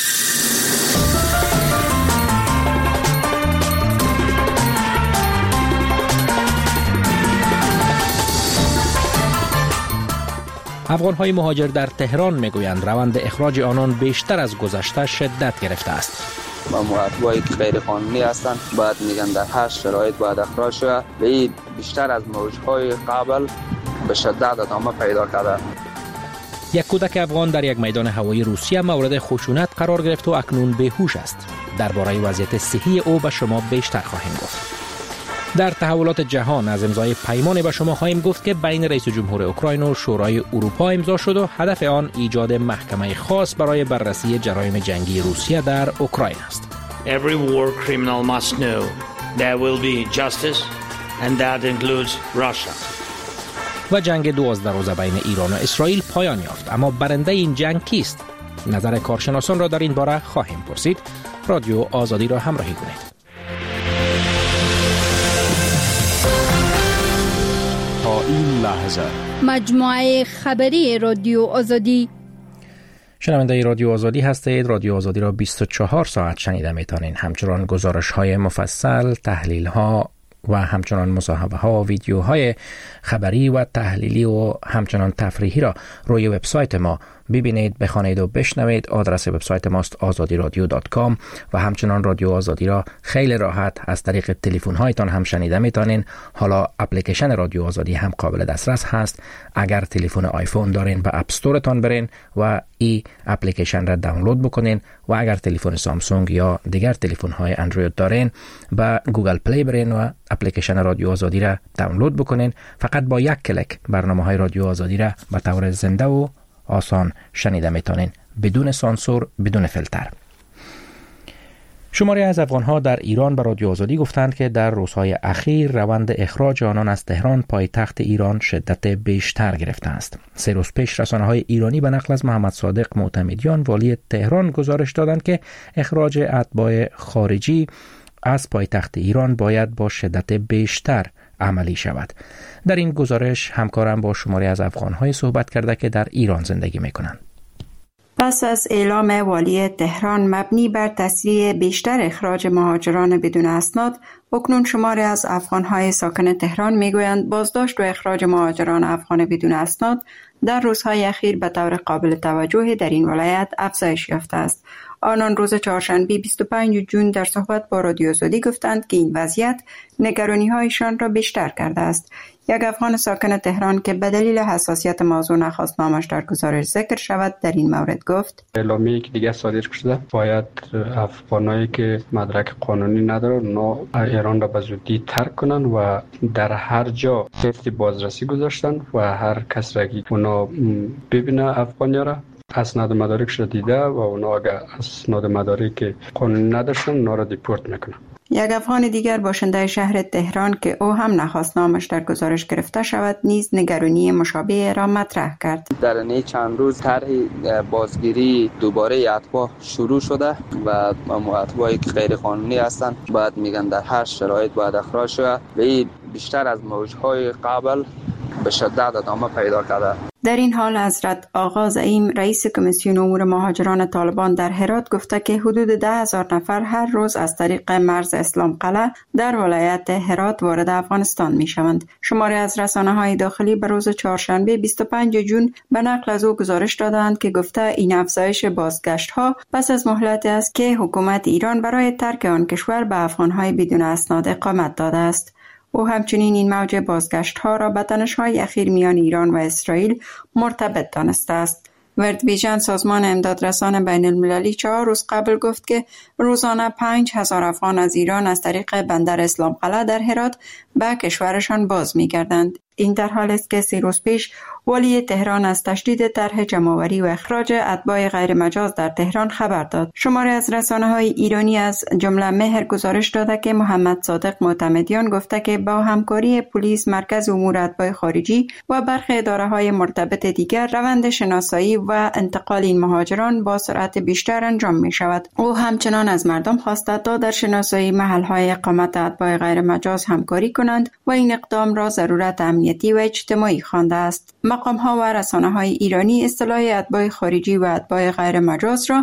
افغان‌های مهاجر در تهران میگویند روند اخراج آنان بیشتر از گذشته شدت گرفته است. و مواطنایی که غیر قانونی هستند باید میگن در هر شرایط باید اخراج شود و این بیشتر از موجهای قبل به شدت ادامه پیدا کرده. یک کودک افغان در یک میدان هوایی روسیه مورد خشونت قرار گرفت و اکنون بیهوش است. درباره وضعیت صحی او به شما بیشتر خواهیم گفت. در تحولات جهان از امضای پیمان به شما خواهیم گفت که بین رئیس جمهور اوکراین و شورای اروپا امضا شد و هدف آن ایجاد محکمه خاص برای بررسی جرایم جنگی روسیه در اوکراین است. Every war criminal must know there will be justice and that includes Russia. و جنگ دوازده روزه بین ایران و اسرائیل پایان یافت، اما برنده این جنگ کیست؟ نظر کارشناسان را در این باره خواهیم پرسید. رادیو آزادی را همراهی کنید. تا این لحظه مجموعه خبری رادیو آزادی. شنونده رادیو آزادی هستید. رادیو آزادی را بیست و چهار ساعت شنیده میتونین. همچنان گزارش های مفصل، تحلیل ها و همچنان مصاحبه ها و ویدیوهای خبری و تحلیلی و همچنان تفریحی را روی وبسایت ما ببینید، بخوانید و بشنوید. آدرس وبسایت ماست آزادی رادیو دات کام و همچنان رادیو آزادی را خیلی راحت از طریق تلفن هایتان هم شنیده میتونین. حالا اپلیکیشن رادیو آزادی هم قابل دسترس هست. اگر تلفن آیفون دارین به اپ استورتان برین و ای اپلیکیشن را دانلود بکنین و اگر تلفن سامسونگ یا دیگر تلفن های اندروید دارین به گوگل پلی برین و اپلیکیشن رادیو آزادی را دانلود بکنین. فقط با یک کلیک برنامه های رادیو آزادی را به طور زنده و آسان شنیده میتونین، بدون سانسور، بدون فیلتر. شماری از افغان‌ها در ایران به رادیو آزادی گفتند که در روزهای اخیر روند اخراج آنان از تهران پایتخت ایران شدت بیشتر گرفته است. سه روز پیش رسانه‌های ایرانی به نقل از محمد صادق معتمدیان والی تهران گزارش دادند که اخراج اتباع خارجی از پایتخت ایران باید با شدت بیشتر عملی شود. در این گزارش همکارم با شماری از افغان‌های صحبت کرده که در ایران زندگی می‌کنند. پس از اعلام والی تهران مبنی بر تسریع بیشتر اخراج مهاجران بدون اسناد، اکنون شماری از افغان‌های ساکن تهران می‌گویند بازداشت و اخراج مهاجران افغان بدون اسناد در روزهای اخیر به طور قابل توجهی در این ولایت افزایش یافته است. آنان روز چهارشنبه بیست و پنجم ژوئن در صحبت با رادیو آزادی گفتند که این وضعیت نگرانی‌هایشان را بیشتر کرده است. یک افغان ساکن تهران که به دلیل حساسیت موضوع نخواست نامش در گزارش ذکر شود در این مورد گفت: اعلامیه‌ای که دیگه صادر شده باید افغانایی که مدرک قانونی ندارن اونا ایران را به زودی ترک کنن و در هر جا تست بازرسی گذاشتن و هر کس را که اونا ببینه افغانی را اسناد مدارکش را دیده و اونا اگر اسناد مدارک قانونی نداشتن اونا را دیپورت میکنن. یک افغان دیگر باشنده شهر تهران که او هم نخواست نامش در گزارش گرفته شود نیز نگرانی مشابه را مطرح کرد. در این چند روز طرح بازگیری دوباره اتباع شروع شده و اتباعی که غیر قانونی هستند باید میگن در هر شرایط باید اخراج شود و این بیشتر از موجهای قبل به شدت ادامه پیدا کرده. در این حال حضرت آقا زعیم رئیس کمیسیون امور مهاجران طالبان در هرات گفته که حدود ده هزار نفر هر روز از طریق مرز اسلام قلعه در ولایت هرات وارد افغانستان می شوند. شماری از رسانه‌های داخلی به روز چهارشنبه بیست و پنجم ژوئن به نقل از او گزارش دادند که گفته این افزایش بازگشت‌ها پس از مهلتی است که حکومت ایران برای ترک آن کشور به افغان‌های بدون اسناد اقامت داده است. او همچنین این موج بازگشت‌ها را به تنش‌های اخیر میان ایران و اسرائیل مرتبط دانسته است. ورد ویژن سازمان امدادرسان بین المللی چهار روز قبل گفت که روزانه پنج هزار افغان از ایران از طریق بندر اسلام قلعه در هرات به کشورشان باز می‌گردند. این در حالی است که سه روز پیش والی تهران از تشدید طرح جمع‌آوری و اخراج اتباع غیر مجاز در تهران خبر داد. شماری از رسانه‌های ایرانی از جمله مهر گزارش داده که محمد صادق معتمدیان گفته که با همکاری پلیس، مرکز امور اتباع خارجی و برخی اداره‌های مرتبط دیگر روند شناسایی و انتقال این مهاجران با سرعت بیشتر انجام می‌شود. او همچنان از مردم خواسته تا در شناسایی محل‌های اقامت اتباع غیر مجاز همکاری کنند و این اقدام را ضرورت امنیتی و اجتماعی خوانده است. مقام‌ها و رسانه‌های ایرانی اصطلاح اتباع خارجی و اتباع غیر مجاز را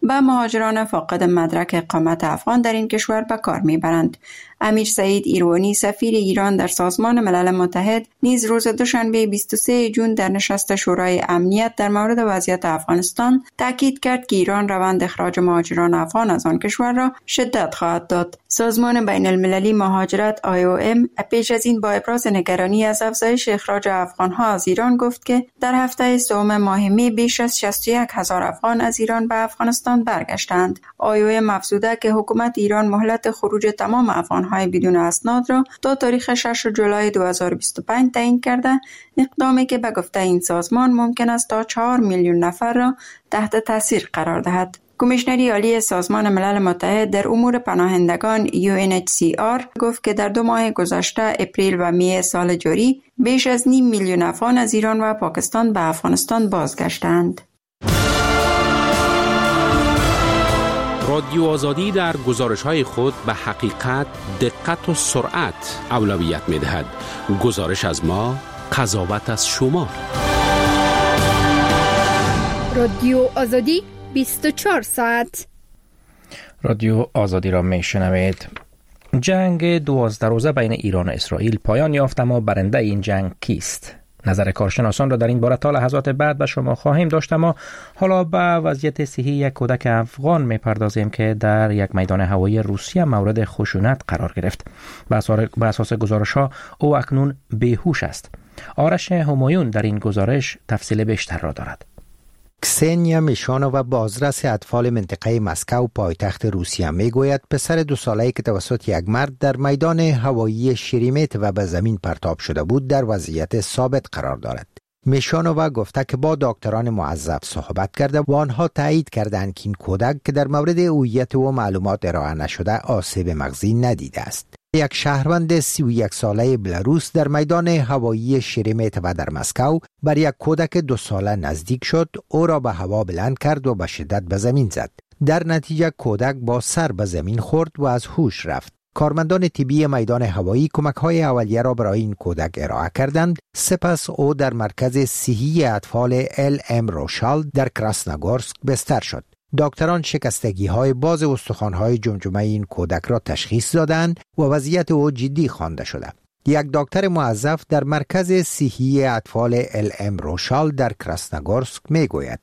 به مهاجران فاقد مدرک اقامت افغان در این کشور به کار میبرند. امیر سعید ایروانی سفیر ایران در سازمان ملل متحد نیز روز دوشنبه بیست و سوم ژوئن در نشست شورای امنیت در مورد وضعیت افغانستان تاکید کرد که ایران روند اخراج مهاجران افغان از آن کشور را شدت خواهد داد. سازمان بین المللی مهاجرت آی او ام پیش از این با ابراز نگرانی از افزایش اخراج افغانها از ایران گفت که در هفته سوم ماه می بیش از شصت و یک هزار افغان از ایران به افغانستان برگشتند. آی او ام افزوده که حکومت ایران مهلت خروج تمام افغانهای بدون اسناد را تا تاریخ ششم جولای دو هزار و بیست و پنج تعیین کرده، اقدامی که به گفته این سازمان ممکن است تا چهار میلیون نفر را تحت تاثیر قرار دهد. کمیشنری عالی سازمان ملل متحد در امور پناهندگان یو ان اچ سی آر گفت که در دو ماه گذشته اپریل و می سال جاری بیش از نیم میلیون افغان از ایران و پاکستان به افغانستان بازگشتند. رادیو آزادی در گزارش‌های خود به حقیقت، دقت و سرعت اولویت می‌دهد. گزارش از ما، قضاوت از شما. رادیو آزادی بیست و چهار ساعت. رادیو آزادی را میشنوید. جنگ دوازده روزه بین ایران و اسرائیل پایان یافت، اما برنده این جنگ کیست؟ نظر کارشناسان را در این باره تا لحظات بعد به شما خواهیم داشت، اما حالا به وضعیت صحی یک کودک افغان میپردازیم که در یک میدان هوایی روسیه مورد خشونت قرار گرفت. به اساس گزارش ها او اکنون بیهوش است. آرش همایون در این گزارش تفصیل بیشتر را دارد. کسنیا میشانووا بازرس اطفال منطقه مسکو پایتخت روسیه میگوید پسر دو ساله‌ای که توسط یک مرد در میدان هوایی شریمت و به زمین پرتاب شده بود در وضعیت ثابت قرار دارد. میشانووا گفته که با دکتران معذب صحبت کرده و آنها تایید کردند که این کودک که در مورد هویت و معلومات ارائه نشده آسیب مغزی ندیده است. یک شهروند سی و یک ساله بلاروس در میدان هوایی شریمت و در مسکو بر یک کودک دو ساله نزدیک شد، او را به هوا بلند کرد و به شدت به زمین زد. در نتیجه کودک با سر به زمین خورد و از هوش رفت. کارمندان طبی میدان هوایی کمک‌های اولیه را برای این کودک ارائه کردند. سپس او در مرکز صحی اطفال ال ام روشال در کراسنogorsk بستر شد. دکتران شکستگی‌های باز استخوان‌های جمجمه این کودک را تشخیص دادند و وضعیت او جدی خوانده شده. یک دکتر موظف در مرکز صحی اطفال ال ام روشال در کراسنogorsk میگوید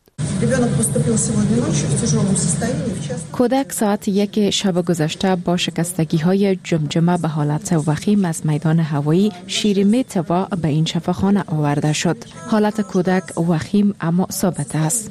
کودک ساعت یک شب گذشته با شکستگی های جمجمه به حالت وخیم از میدان هوایی شیرمت و به این شفاخانه آورده شد. حالت کودک وخیم اما ثابت است.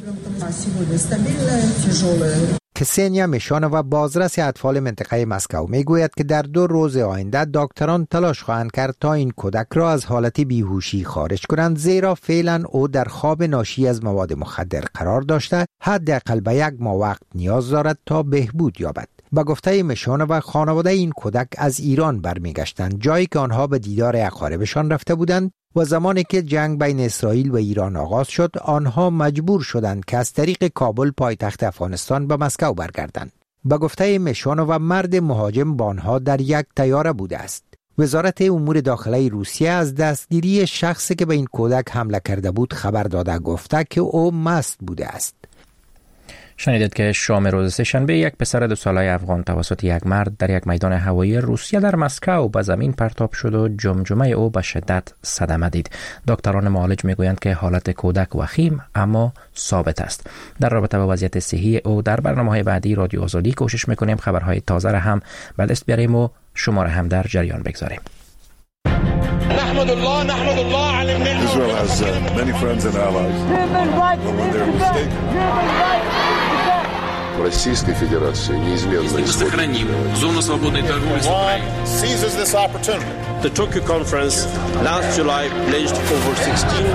کسنیا میشانووا بازرس اطفال منطقه مسکو میگوید که در دو روز آینده دکتران تلاش خواهند کرد تا این کودک را از حالت بیهوشی خارج کنند، زیرا فعلا او در خواب ناشی از مواد مخدر قرار داشته، حداقل به یک ماه وقت نیاز دارد تا بهبود یابد. با گفته میشانووا خانواده این کودک از ایران برمیگشتند، جایی که آنها به دیدار اقاربشان رفته بودند و زمانی که جنگ بین اسرائیل و ایران آغاز شد آنها مجبور شدند که از طریق کابل پایتخت افغانستان به مسکو برگردند. با گفته میشانووا مرد مهاجم با آنها در یک طیاره بوده است. وزارت امور داخلی روسیه از دستگیری شخصی که به این کودک حمله کرده بود خبر داده، گفته که او مست بوده است. شنیدید که شام روز سه‌شنبه یک پسر دو ساله افغان توسط یک مرد در یک میدان هوایی روسیه در مسکو به زمین پرتاب شد و جمجمه او به شدت صدمه دید. دکتران معالج میگویند که حالت کودک وخیم اما ثابت است. در رابطه با وضعیت صحی او در برنامه‌های بعدی رادیو آزادی کوشش میکنیم خبرهای تازه را هم به دست بیاریم و شما را هم در جریان بگذاریم. نحمد الله نحمد الله على النعمة. Israel has uh, many friends and allies. When they're mistaken. Российской Федерации неизменно сохраним зону свободной торговли с Украиной. Seizes this opportunity. The Tokyo conference last July pledged over sixteen.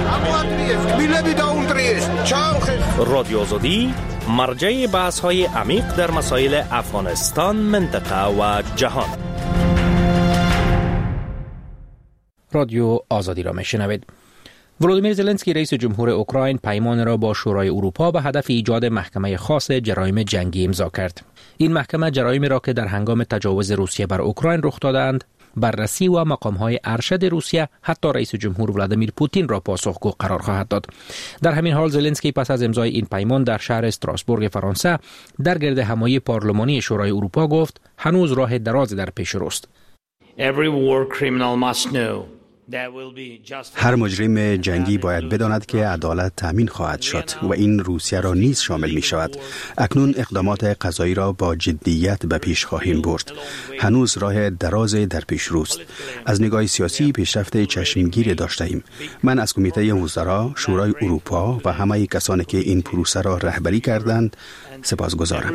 رادیو آزادی مرجع بحث‌های عمیق در مسائل افغانستان، منطقه و جهان. رادیو آزادی را میشنوید. ولودیمیر زلنسکی رئیس جمهور اوکراین پیمان را با شورای اروپا به هدف ایجاد محکمه خاص جرایم جنگی امضا کرد. این محکمه جرایمی را که در هنگام تجاوز روسیه بر اوکراین رخ دادند بررسی و مقام‌های ارشد روسیه حتی رئیس جمهور ولادیمیر پوتین را پاسخگو قرار خواهد داد. در همین حال زلنسکی پس از امضای این پیمان در شهر استراسبورگ فرانسه در گرد همایی پارلمانی شورای اروپا گفت هنوز راه درازی در پیش روست. هر مجرم جنگی باید بداند که عدالت تامین خواهد شد و این روسیه را نیز شامل می شود. اکنون اقدامات قضایی را با جدیت به پیش خواهیم برد. هنوز راه دراز در پیش روست. از نگاه سیاسی پیشرفت چشمگیر داشته ایم. من از کمیته وزرا، شورای اروپا و همه کسانی که این پروسه را رهبری کردند سپاسگزارم.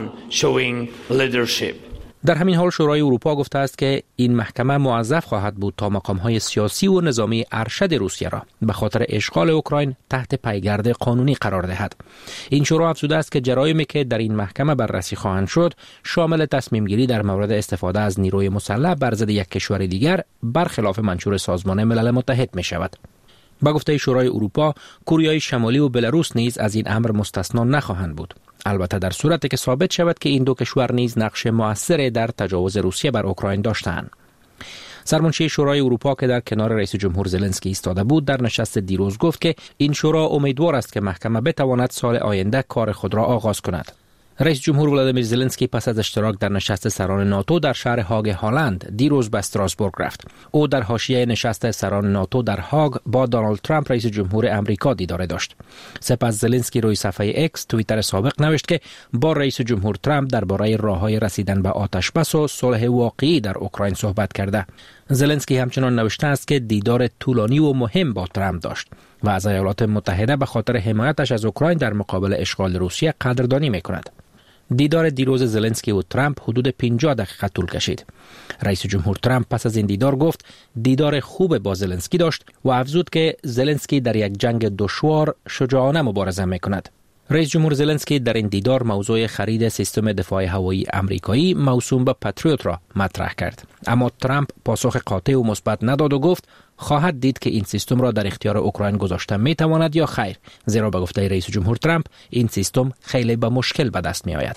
در همین حال شورای اروپا گفته است که این محکمه موظف خواهد بود تا مقام‌های سیاسی و نظامی ارشد روسیه را به خاطر اشغال اوکراین تحت پیگرد قانونی قرار دهد. این شورا افزوده است که جرایمی که در این محکمه بررسی خواهند شد شامل تصمیم گیری در مورد استفاده از نیروی مسلح بر ضد یک کشور دیگر برخلاف منشور سازمان ملل متحد می شود. با گفته شورای اروپا، کوریای شمالی و بلاروس نیز از این امر مستثنا نخواهند بود. البته در صورتی که ثابت شود که این دو کشور نیز نقش مؤثری در تجاوز روسیه بر اوکراین داشتند. سرمنشی شورای اروپا که در کنار رئیس جمهور زلنسکی ایستاده بود در نشست دیروز گفت که این شورا امیدوار است که محکمه بتواند سال آینده کار خود را آغاز کند. رئیس جمهور ولادیمیر زلنسکی پس از اشتراک در نشست سران ناتو در شهر هاگ هلند دیروز به استراسبورگ رفت. او در حاشیه نشست سران ناتو در هاگ با دونالد ترامپ رئیس جمهور امریکا دیدار داشت. سپس زلنسکی روی صفحه اکس توییتر سابق نوشت که با رئیس جمهور ترامپ درباره راههای رسیدن به آتشبس و صلح واقعی در اوکراین صحبت کرده. زلنسکی همچنان نوشته است که دیدار طولانی و مهم با ترامپ داشت و از ایالات متحده به خاطر حمایتش از اوکراین در مقابل اشغال روسیه قدردانی می‌کند. دیدار دیروز زلنسکی و ترامپ حدود پنجاه دقیقه طول کشید. رئیس جمهور ترامپ پس از این دیدار گفت دیدار خوب با زلنسکی داشت و افزود که زلنسکی در یک جنگ دشوار شجاعانه مبارزه می‌کند. رئیس جمهور زلنسکی در این دیدار موضوع خرید سیستم دفاع هوایی آمریکایی موسوم به پاتریوت را مطرح کرد، اما ترامپ پاسخ قاطع و مثبت نداد و گفت خواهد دید که این سیستم را در اختیار اوکراین گذاشته میتواند یا خیر، زیرا به گفته رئیس جمهور ترامپ این سیستم خیلی به مشکل به دست می آید.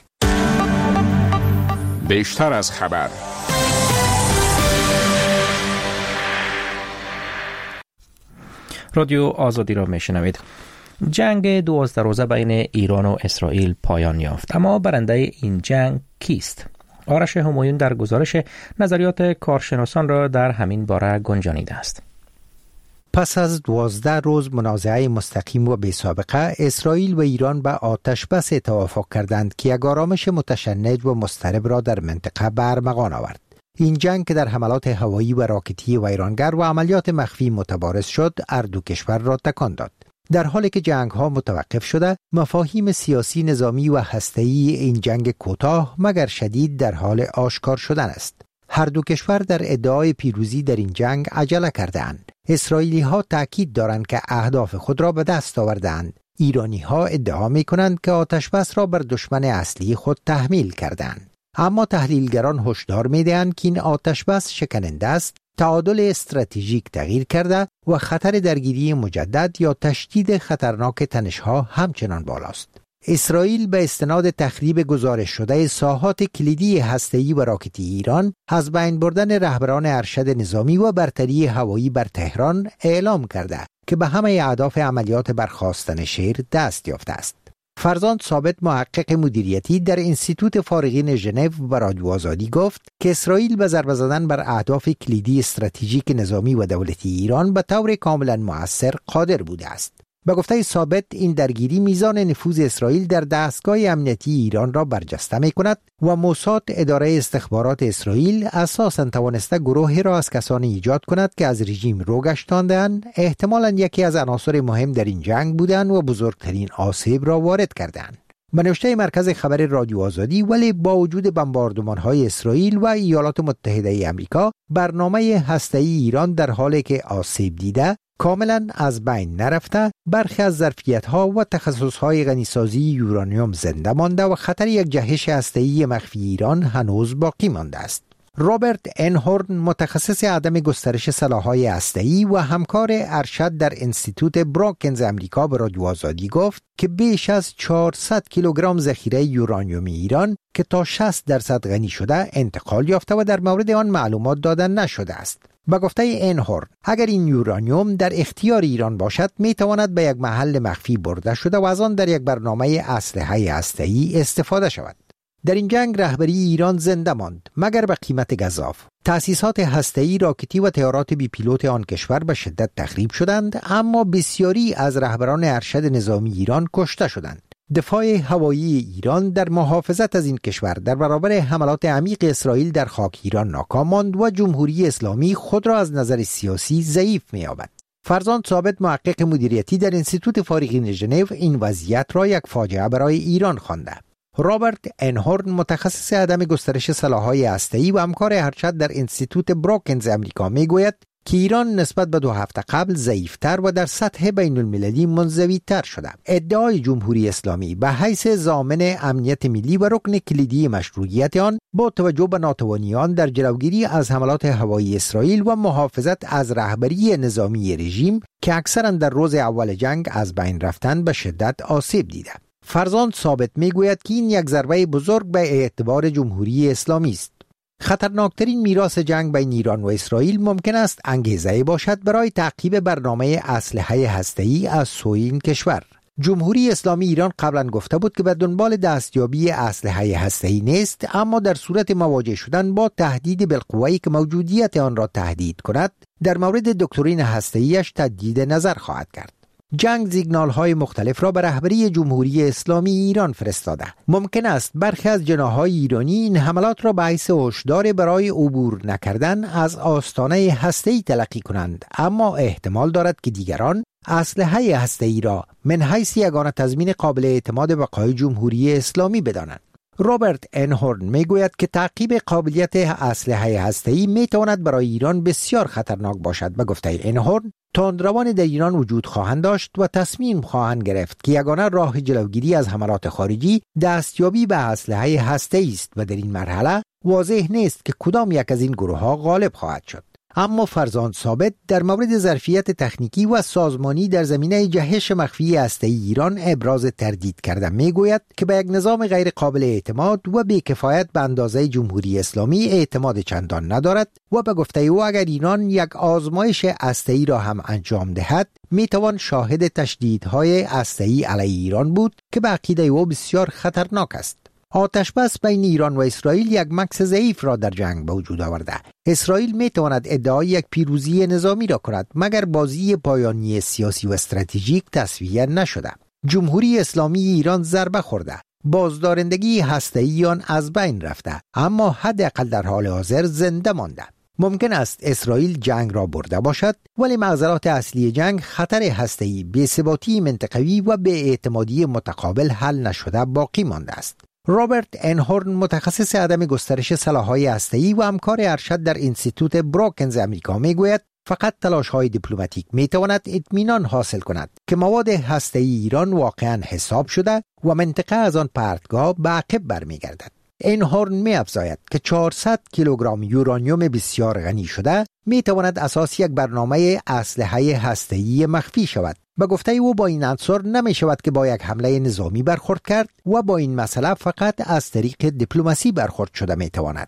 بیشتر از خبر. رادیو آزادی را میشنوید. جنگ دوازده روزه بین ایران و اسرائیل پایان یافت، اما برنده این جنگ کیست؟ آرش همایون در گزارش نظریات کارشناسان را در همین باره گنجانیده است. پس از دوازده روز منازعه مستقیم و بی‌سابقه، اسرائیل و ایران به آتش بس توافق کردند که یک آرامش متشنج و مضطرب را در منطقه به ارمغان آورد. این جنگ که در حملات هوایی و راکتی ویرانگر و عملیات مخفی متبارز شد، هر دو کشور را تکان داد. در حالی که جنگ ها متوقف شده، مفاهیم سیاسی، نظامی و هسته‌ای این جنگ کوتاه مگر شدید در حال آشکار شدن است. هر دو کشور در ادعای پیروزی در این جنگ عجله کرده‌اند. اسرائیلی ها تاکید دارند که اهداف خود را به دست آوردند. ایرانی ها ادعا می کنند که آتشبس را بر دشمن اصلی خود تحمیل کردند. اما تحلیلگران هشدار می دهند که این آتشبس شکننده است، تعادل استراتژیک تغییر کرده و خطر درگیری مجدد یا تشدید خطرناک تنش‌ها همچنان بالاست. اسرائیل به استناد تخریب گزارش شده ساحات کلیدی هسته‌ای و راکتی ایران، از بین بردن رهبران ارشد نظامی و برتری هوایی بر تهران اعلام کرده که به همه اهداف عملیات برخاستن شهر دست یافته است. فرزاند ثابت، محقق مدیریتی در انستیتوت فارغین ژنو و رادیو آزادی گفت که اسرائیل به ضربه زدن بر اهداف کلیدی استراتژیک نظامی و دولتی ایران به طور کاملا مؤثر قادر بوده است. به گفته ثابت، این درگیری میزان نفوذ اسرائیل در دستگاه امنیتی ایران را برجسته می کند و موساد، اداره استخبارات اسرائیل، اساساً توانسته گروهی را از کسانی ایجاد کند که از رژیم رو گشتاندند، احتمالاً یکی از عناصر مهم در این جنگ بودند و بزرگترین آسیب را وارد کردند. به نوشته مرکز خبر رادیو آزادی، ولی با وجود بمباردمان‌های اسرائیل و ایالات متحده آمریکا، برنامه هسته‌ای ایران در حالی که آسیب دیده کاملا از بین نرفته، برخی از ظرفیت‌ها و تخصص‌های غنیسازی یورانیوم زنده مانده و خطر یک جهش هسته‌ای مخفی ایران هنوز باقی مانده است. رابرت انهورن متخصص عدم گسترش سلاح‌های هسته‌ای و همکار ارشد در انستیتوت براکنز امریکا به رادیو آزادی گفت که بیش از چهارصد کیلوگرم ذخیره یورانیوم ایران که تا شصت درصد غنی شده انتقال یافته و در مورد آن معلومات دادن نشده است. با گفته انهورن اگر این یورانیوم در اختیار ایران باشد می تواند به یک محل مخفی برده شده و از آن در یک برنامه اسلحه هسته‌ای استفاده شود. در این جنگ رهبری ایران زنده ماند مگر به قیمت گزاف. تأسیسات هسته‌ای، راکتی و طیارات بی پیلوت آن کشور به شدت تخریب شدند، اما بسیاری از رهبران ارشد نظامی ایران کشته شدند. دفاع هوایی ایران در محافظت از این کشور در برابر حملات عمیق اسرائیل در خاک ایران ناکام ماند و جمهوری اسلامی خود را از نظر سیاسی ضعیف می‌یابد. فرزاند ثابت، محقق مدیریتی در انستیتوت فارغین ژنو، این وضعیت را یک فاجعه برای ایران خوانده. رابرت انهورن متخصص عدم گسترش سلاح‌های هسته‌ای و همکار ارشد در انستیتوت براکنز امریکا میگوید که ایران نسبت به دو هفته قبل ضعیفتر و در سطح بین المللی منزوی‌تر شده. ادعای جمهوری اسلامی به حیث ضامن امنیت ملی و رکن کلیدی مشروعیت آن با توجه به ناتوانی آن در جلوگیری از حملات هوایی اسرائیل و محافظت از رهبری نظامی رژیم که اکثرا در روز اول جنگ از بین رفتن به شدت آسیب دیده. فرزاند ثابت میگوید که این یک ضربه بزرگ به اعتبار جمهوری اسلامی است. خطرناکترین میراث جنگ بین ایران و اسرائیل ممکن است انگیزه باشد برای تعقیب برنامه اسلحه هسته‌ای از سوی این کشور. جمهوری اسلامی ایران قبلا گفته بود که به دنبال دستیابی اسلحه هسته‌ای نیست، اما در صورت مواجه شدن با تهدید بالقوه‌ای که موجودیت آن را تهدید کند، در مورد دکترین هسته‌ایش تجدید نظر خواهد کرد. جنگ سیگنال‌های مختلف را به رهبری جمهوری اسلامی ایران فرستاده. ممکن است برخی از جناح‌های ایرانی این حملات را به حیث هشدار برای عبور نکردن از آستانه هسته‌ای تلقی کنند، اما احتمال دارد که دیگران اسلحه هسته‌ای را من حیث یگانه تضمین قابل اعتماد بقای جمهوری اسلامی بدانند. رابرت انهورن میگوید که تعقیب قابلیت اسلحه هسته‌ای میتواند برای ایران بسیار خطرناک باشد. به گفته انهورن، تندروان در ایران وجود خواهند داشت و تصمیم خواهند گرفت که یگانه راه جلوگیری از حملات خارجی دستیابی به اسلحه هسته‌ای است و در این مرحله واضح نیست که کدام یک از این گروه‌ها غالب خواهد شد. اما فرزاند ثابت در مورد ظرفیت تکنیکی و سازمانی در زمینه جهش مخفی هسته‌ای ایران ابراز تردید کرده میگوید که به یک نظام غیر قابل اعتماد و بی‌کفایت به اندازه جمهوری اسلامی اعتماد چندان ندارد و به گفته او اگر ایران یک آزمایش هسته‌ای را هم انجام دهد میتوان شاهد تشدیدهای هسته‌ای علیه ایران بود که به عقیده او بسیار خطرناک است. آتش بس بین ایران و اسرائیل یک مکس ضعیف را در جنگ به وجود آورده. اسرائیل می تواند ادعای یک پیروزی نظامی را کند مگر بازی پایانی سیاسی و استراتژیک تصفیه نشده. جمهوری اسلامی ایران ضربه خورده. بازدارندگی هسته‌ای آن از بین رفته، اما حداقل در حال حاضر زنده مانده. ممکن است اسرائیل جنگ را برده باشد، ولی معضلات اصلی جنگ خطر هسته‌ای، بی‌ثباتی منطقوی و بی‌اعتمادی متقابل حل نشده باقی مانده است. رابرت انهورن متخصص عدم گسترش سلاح‌های هسته‌ای و همکار ارشد در انستیتوت براکنز امریکا میگوید فقط تلاش‌های دیپلماتیک میتواند اطمینان حاصل کند که مواد هسته‌ای ایران واقعاً حساب شده و منطقه از آن پرتگاه به عقب برمیگردد. انهورن می‌افزاید که چهارصد کیلوگرم یورانیوم بسیار غنی شده میتواند اساس یک برنامه اسلحه هسته‌ای مخفی شود. به گفته او با این عنصر نمی شود که با یک حمله نظامی برخورد کرد و با این مسئله فقط از طریق دیپلماسی برخورد شده می تواند.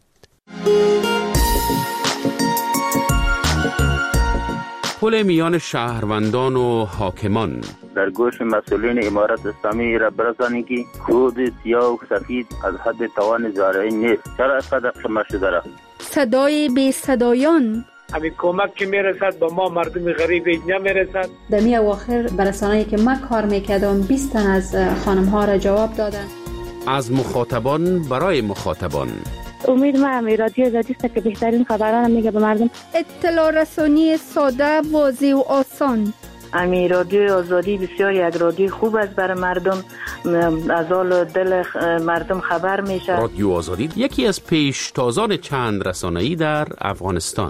پل میان شهروندان و حاکمان در گوش مسئولین امارت اسلامی را برسانی که خود سیاه و سفید از حد توان زارعی نیست. چرا اینقدر خمه شده را؟ صدای بی صدایان همین کمک که میرسد به ما مردم غریب نمیرسد. در می اواخر برسانه‌ای که من کار میکردم بیست تن از خانم ها را جواب دادن. از مخاطبان برای مخاطبان. امید ما هم رادیو آزادی است که بهترین خبران میگه به مردم. اطلاع رسانی ساده، واضح و آسان. امی رادیو آزادی بسیار یک رادیو خوب است برای مردم، از حال دل مردم خبر میشه. رادیو آزادی یکی از پیشتازان چند رسانه‌ای در افغانستان.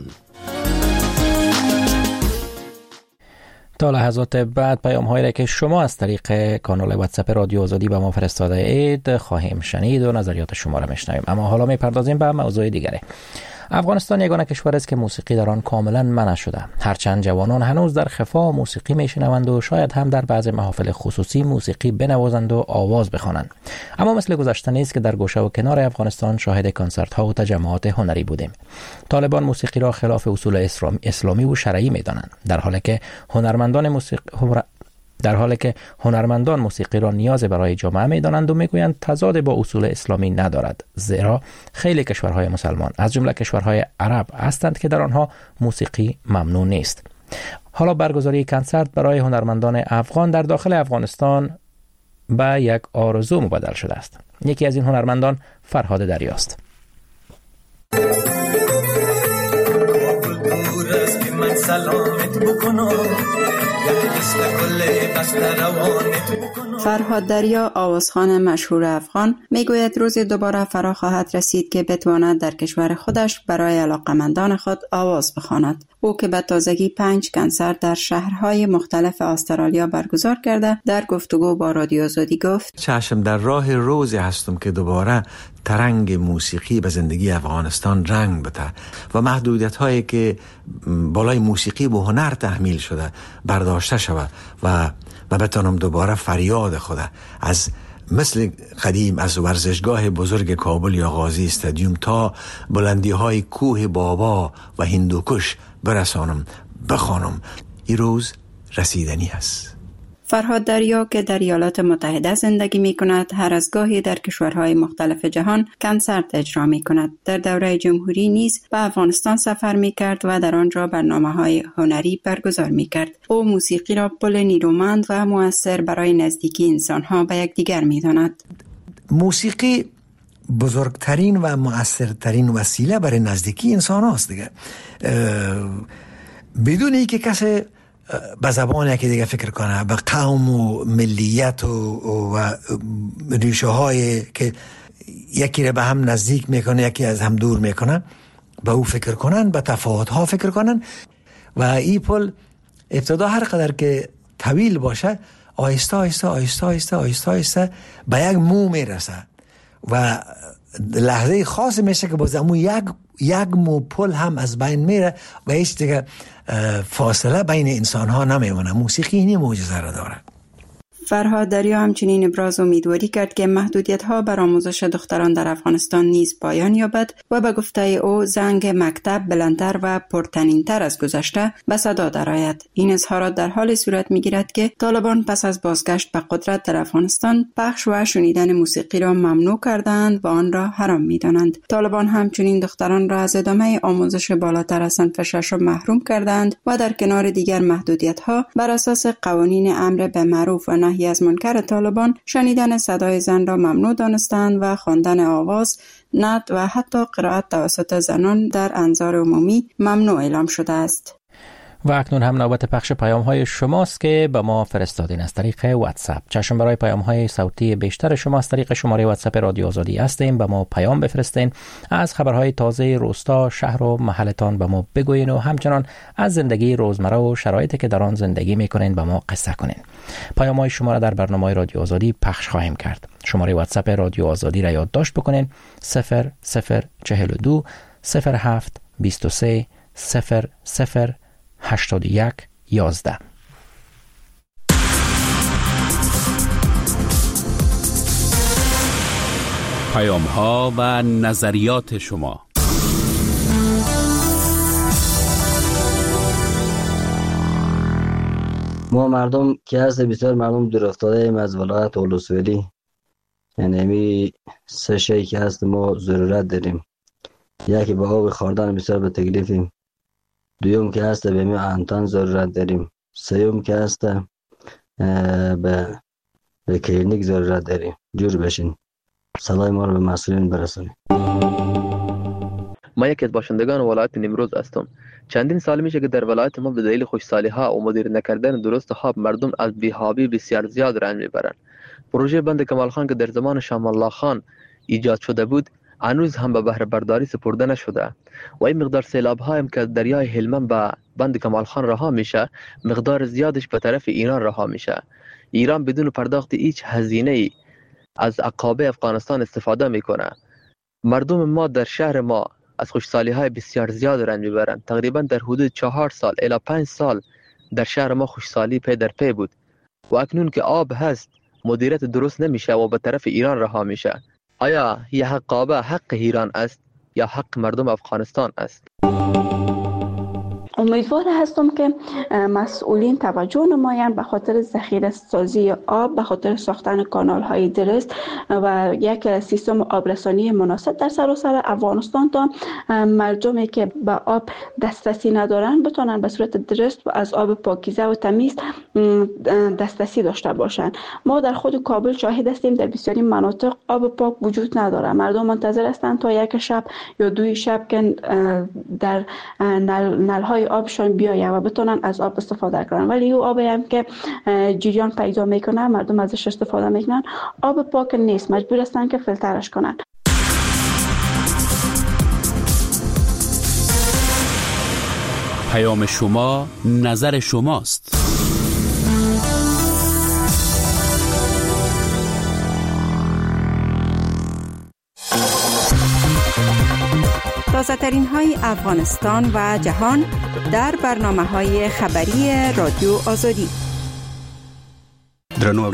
تا لحظات بعد پیام هایی را که شما از طریق کانال واتساپ رادیو آزادی به ما فرستاده اید خواهیم شنید و نظریات شما را میشنویم. اما حالا میپردازیم به موضوع دیگره. افغانستان یگانه کشور است که موسیقی در آن کاملا منع شده، هرچند جوانان هنوز در خفا موسیقی میشنوند و شاید هم در بعضی محافل خصوصی موسیقی بنوازند و آواز بخوانند. اما مثل گذشته نیست که در گوشه و کنار افغانستان شاهد کنسرت ها و تجمعات هنری بودیم. طالبان موسیقی را خلاف اصول اسلامی و شرعی میدانند، در حالی که هنرمندان موسیقی در حالی که هنرمندان موسیقی را نیاز برای جامعه می‌دانند و میگویند تضاد با اصول اسلامی ندارد، زیرا خیلی کشورهای مسلمان از جمله کشورهای عرب هستند که در آنها موسیقی ممنوع نیست. حالا برگزاری کنسرت برای هنرمندان افغان در داخل افغانستان به یک آرزو مبدل شده است. یکی از این هنرمندان فرهاد دریاست. فرهاد دریا، آوازخوان مشهور افغان، میگوید روزی دوباره فرا خواهد رسید که بتواند در کشور خودش برای علاقمندان خود آواز بخواند. او که به تازگی پنج کنسرت در شهرهای مختلف استرالیا برگزار کرده، در گفتگو با رادیو آزادی گفت: چشم در راه روزی هستم که دوباره ترنگ موسیقی به زندگی افغانستان رنگ بده و محدودیت هایی که بالای موسیقی و هنر تحمیل شده برداشته شود و و بتانم دوباره فریاد خود از مثل قدیم از ورزشگاه بزرگ کابل یا غازی استادیوم تا بلندی های کوه بابا و هندوکش برسانم، بخوانم. این روز رسیدنی است. فرهاد دریا که در ایالات متحده زندگی می کند، هر از گاهی در کشورهای مختلف جهان کنسرت اجرا می کند. در دوره جمهوری نیز به افغانستان سفر می کرد و در آنجا برنامه‌های هنری برگزار می کرد. او موسیقی را پل نیرومند و مؤثر برای نزدیکی انسانها به یکدیگر می داند. موسیقی بزرگترین و مؤثرترین وسیله برای نزدیکی انسان هاست دیگه. بدون اینکه کسی به زبان یکی دیگه فکر کنه، به قوم و ملیت و, و ریشه های که یکی را به هم نزدیک میکنه یکی از هم دور میکنه، به او فکر کنن، به تفاوت ها فکر کنن و این پل ابتدا هر قدر که طویل باشه آهسته آهسته آهسته آهسته آهسته آهسته به یک مو میرسه و لحظه خاص میشه که باز امو یک یک مو پل هم از بین میره و هیچ دیگه فاصله بین انسان ها نمیمونه. موسیقی اینی معجزه را داره. فرهاد دریا همچنین ابراز امیدواری کرد که محدودیت‌ها بر آموزش دختران در افغانستان نیز پایان یابد و به گفته او زنگ مکتب بلندتر و پرطنین‌تر از گذشته به صدا درآید. این اظهارات در حال صورت می‌گیرد که طالبان پس از بازگشت به قدرت در افغانستان پخش و شنیدن موسیقی را ممنوع کردند و آن را حرام می‌دانند. طالبان همچنین دختران را از ادامه آموزش بالاتر از صنف ششم محروم کردند و در کنار دیگر محدودیت‌ها بر اساس قوانین امر به معروف و نهی از منکر طالبان شنیدن صدای زن را ممنوع دانستند و خواندن آواز، نعت و حتی قرائت توسط زنان در انظار عمومی ممنوع اعلام شده است. و اکنون هم نوبت پخش پیام های شماست که به ما فرستادین از طریق واتساپ. چشم برای پیام های صوتی بیشتر شما از طریق شماره واتساپ رادیو آزادی هستیم. به ما پیام بفرستین، از خبرهای تازه روستا، شهر و محلتان به ما بگوین و همچنان از زندگی روزمره و شرایطی که در آن زندگی میکنین به ما قصه کنین. پیام های شما را در برنامه رادیو آزادی پخش خواهیم کرد. شماره واتساپ رادیو آزادی را یادداشت بکنین: صفر صفر چهل و دو صفر هفت بیست و سه صفر صفر هشتاد و یک یازده. پیام ها و نظریات شما. ما مردم که هست بسیار مردم دور افتاده ایم از ولایت اولوسویلی، یعنی می سه شی که هست ما ضرورت داریم. یکی به آب خوردن بسیار به تکلیفیم، دویم که هست به می انتان ضرورت داریم، سیوم که هست به به کلینیک ضرورت داریم. جور بشین، صدای ما رو به مسئولین برسونیم. ما یکی از باشندگان ولایت نیمروز هستم. چندین سال میشه که در ولایت ما به دلیل خوشسالی ها و مدیر نکردن درست خواب مردم از بی‌حابی بسیار زیاد رنج میبرن. پروژه بند کمال خان که در زمان شام الله خان ایجاد شده بود هنوز هم به بهره برداری سپرده نشده و این مقدار سیلاب هایم که دریای هلمند به بند کمال خان رها میشه مقدار زیادش به طرف ایران رها میشه. ایران بدون پرداخت هیچ هزینه‌ای از عقابه افغانستان استفاده میکنه. مردم ما در شهر ما از خشکسالی های بسیار زیاد رنج میبرند. تقریبا در حدود چهار سال الی پنج سال در شهر ما خشکسالی پی در پی بود و اکنون که آب هست مدیریت درست نمیشه و به طرف ایران رها میشه. آیا یه حق آب حق ایران است یا حق مردم افغانستان است؟ امیدوار هستم که مسئولین توجه نمایند به خاطر ذخیره سازی آب، به خاطر ساختن کانال های درست و یک سیستم آبرسانی مناسب در سراسر افغانستان تا مردمی که به آب دسترسی ندارند بتونن به صورت درست و از آب پاکیزه و تمیز دسترسی داشته باشند. ما در خود کابل شاهد هستیم در بسیاری مناطق آب پاک وجود نداره. مردم منتظر هستند تا یک شب یا دوی شب که در نل نل‌های آبشان بیایه و بتونن از آب استفاده کنن، ولی او آبی هم که جریان پیدا میکنه مردم ازش استفاده میکنن آب پاک نیست، مجبور هستن که فیلترش کنن. پیام شما نظر شماست. تازه ترین های افغانستان و جهان در برنامه های خبری رادیو آزادی.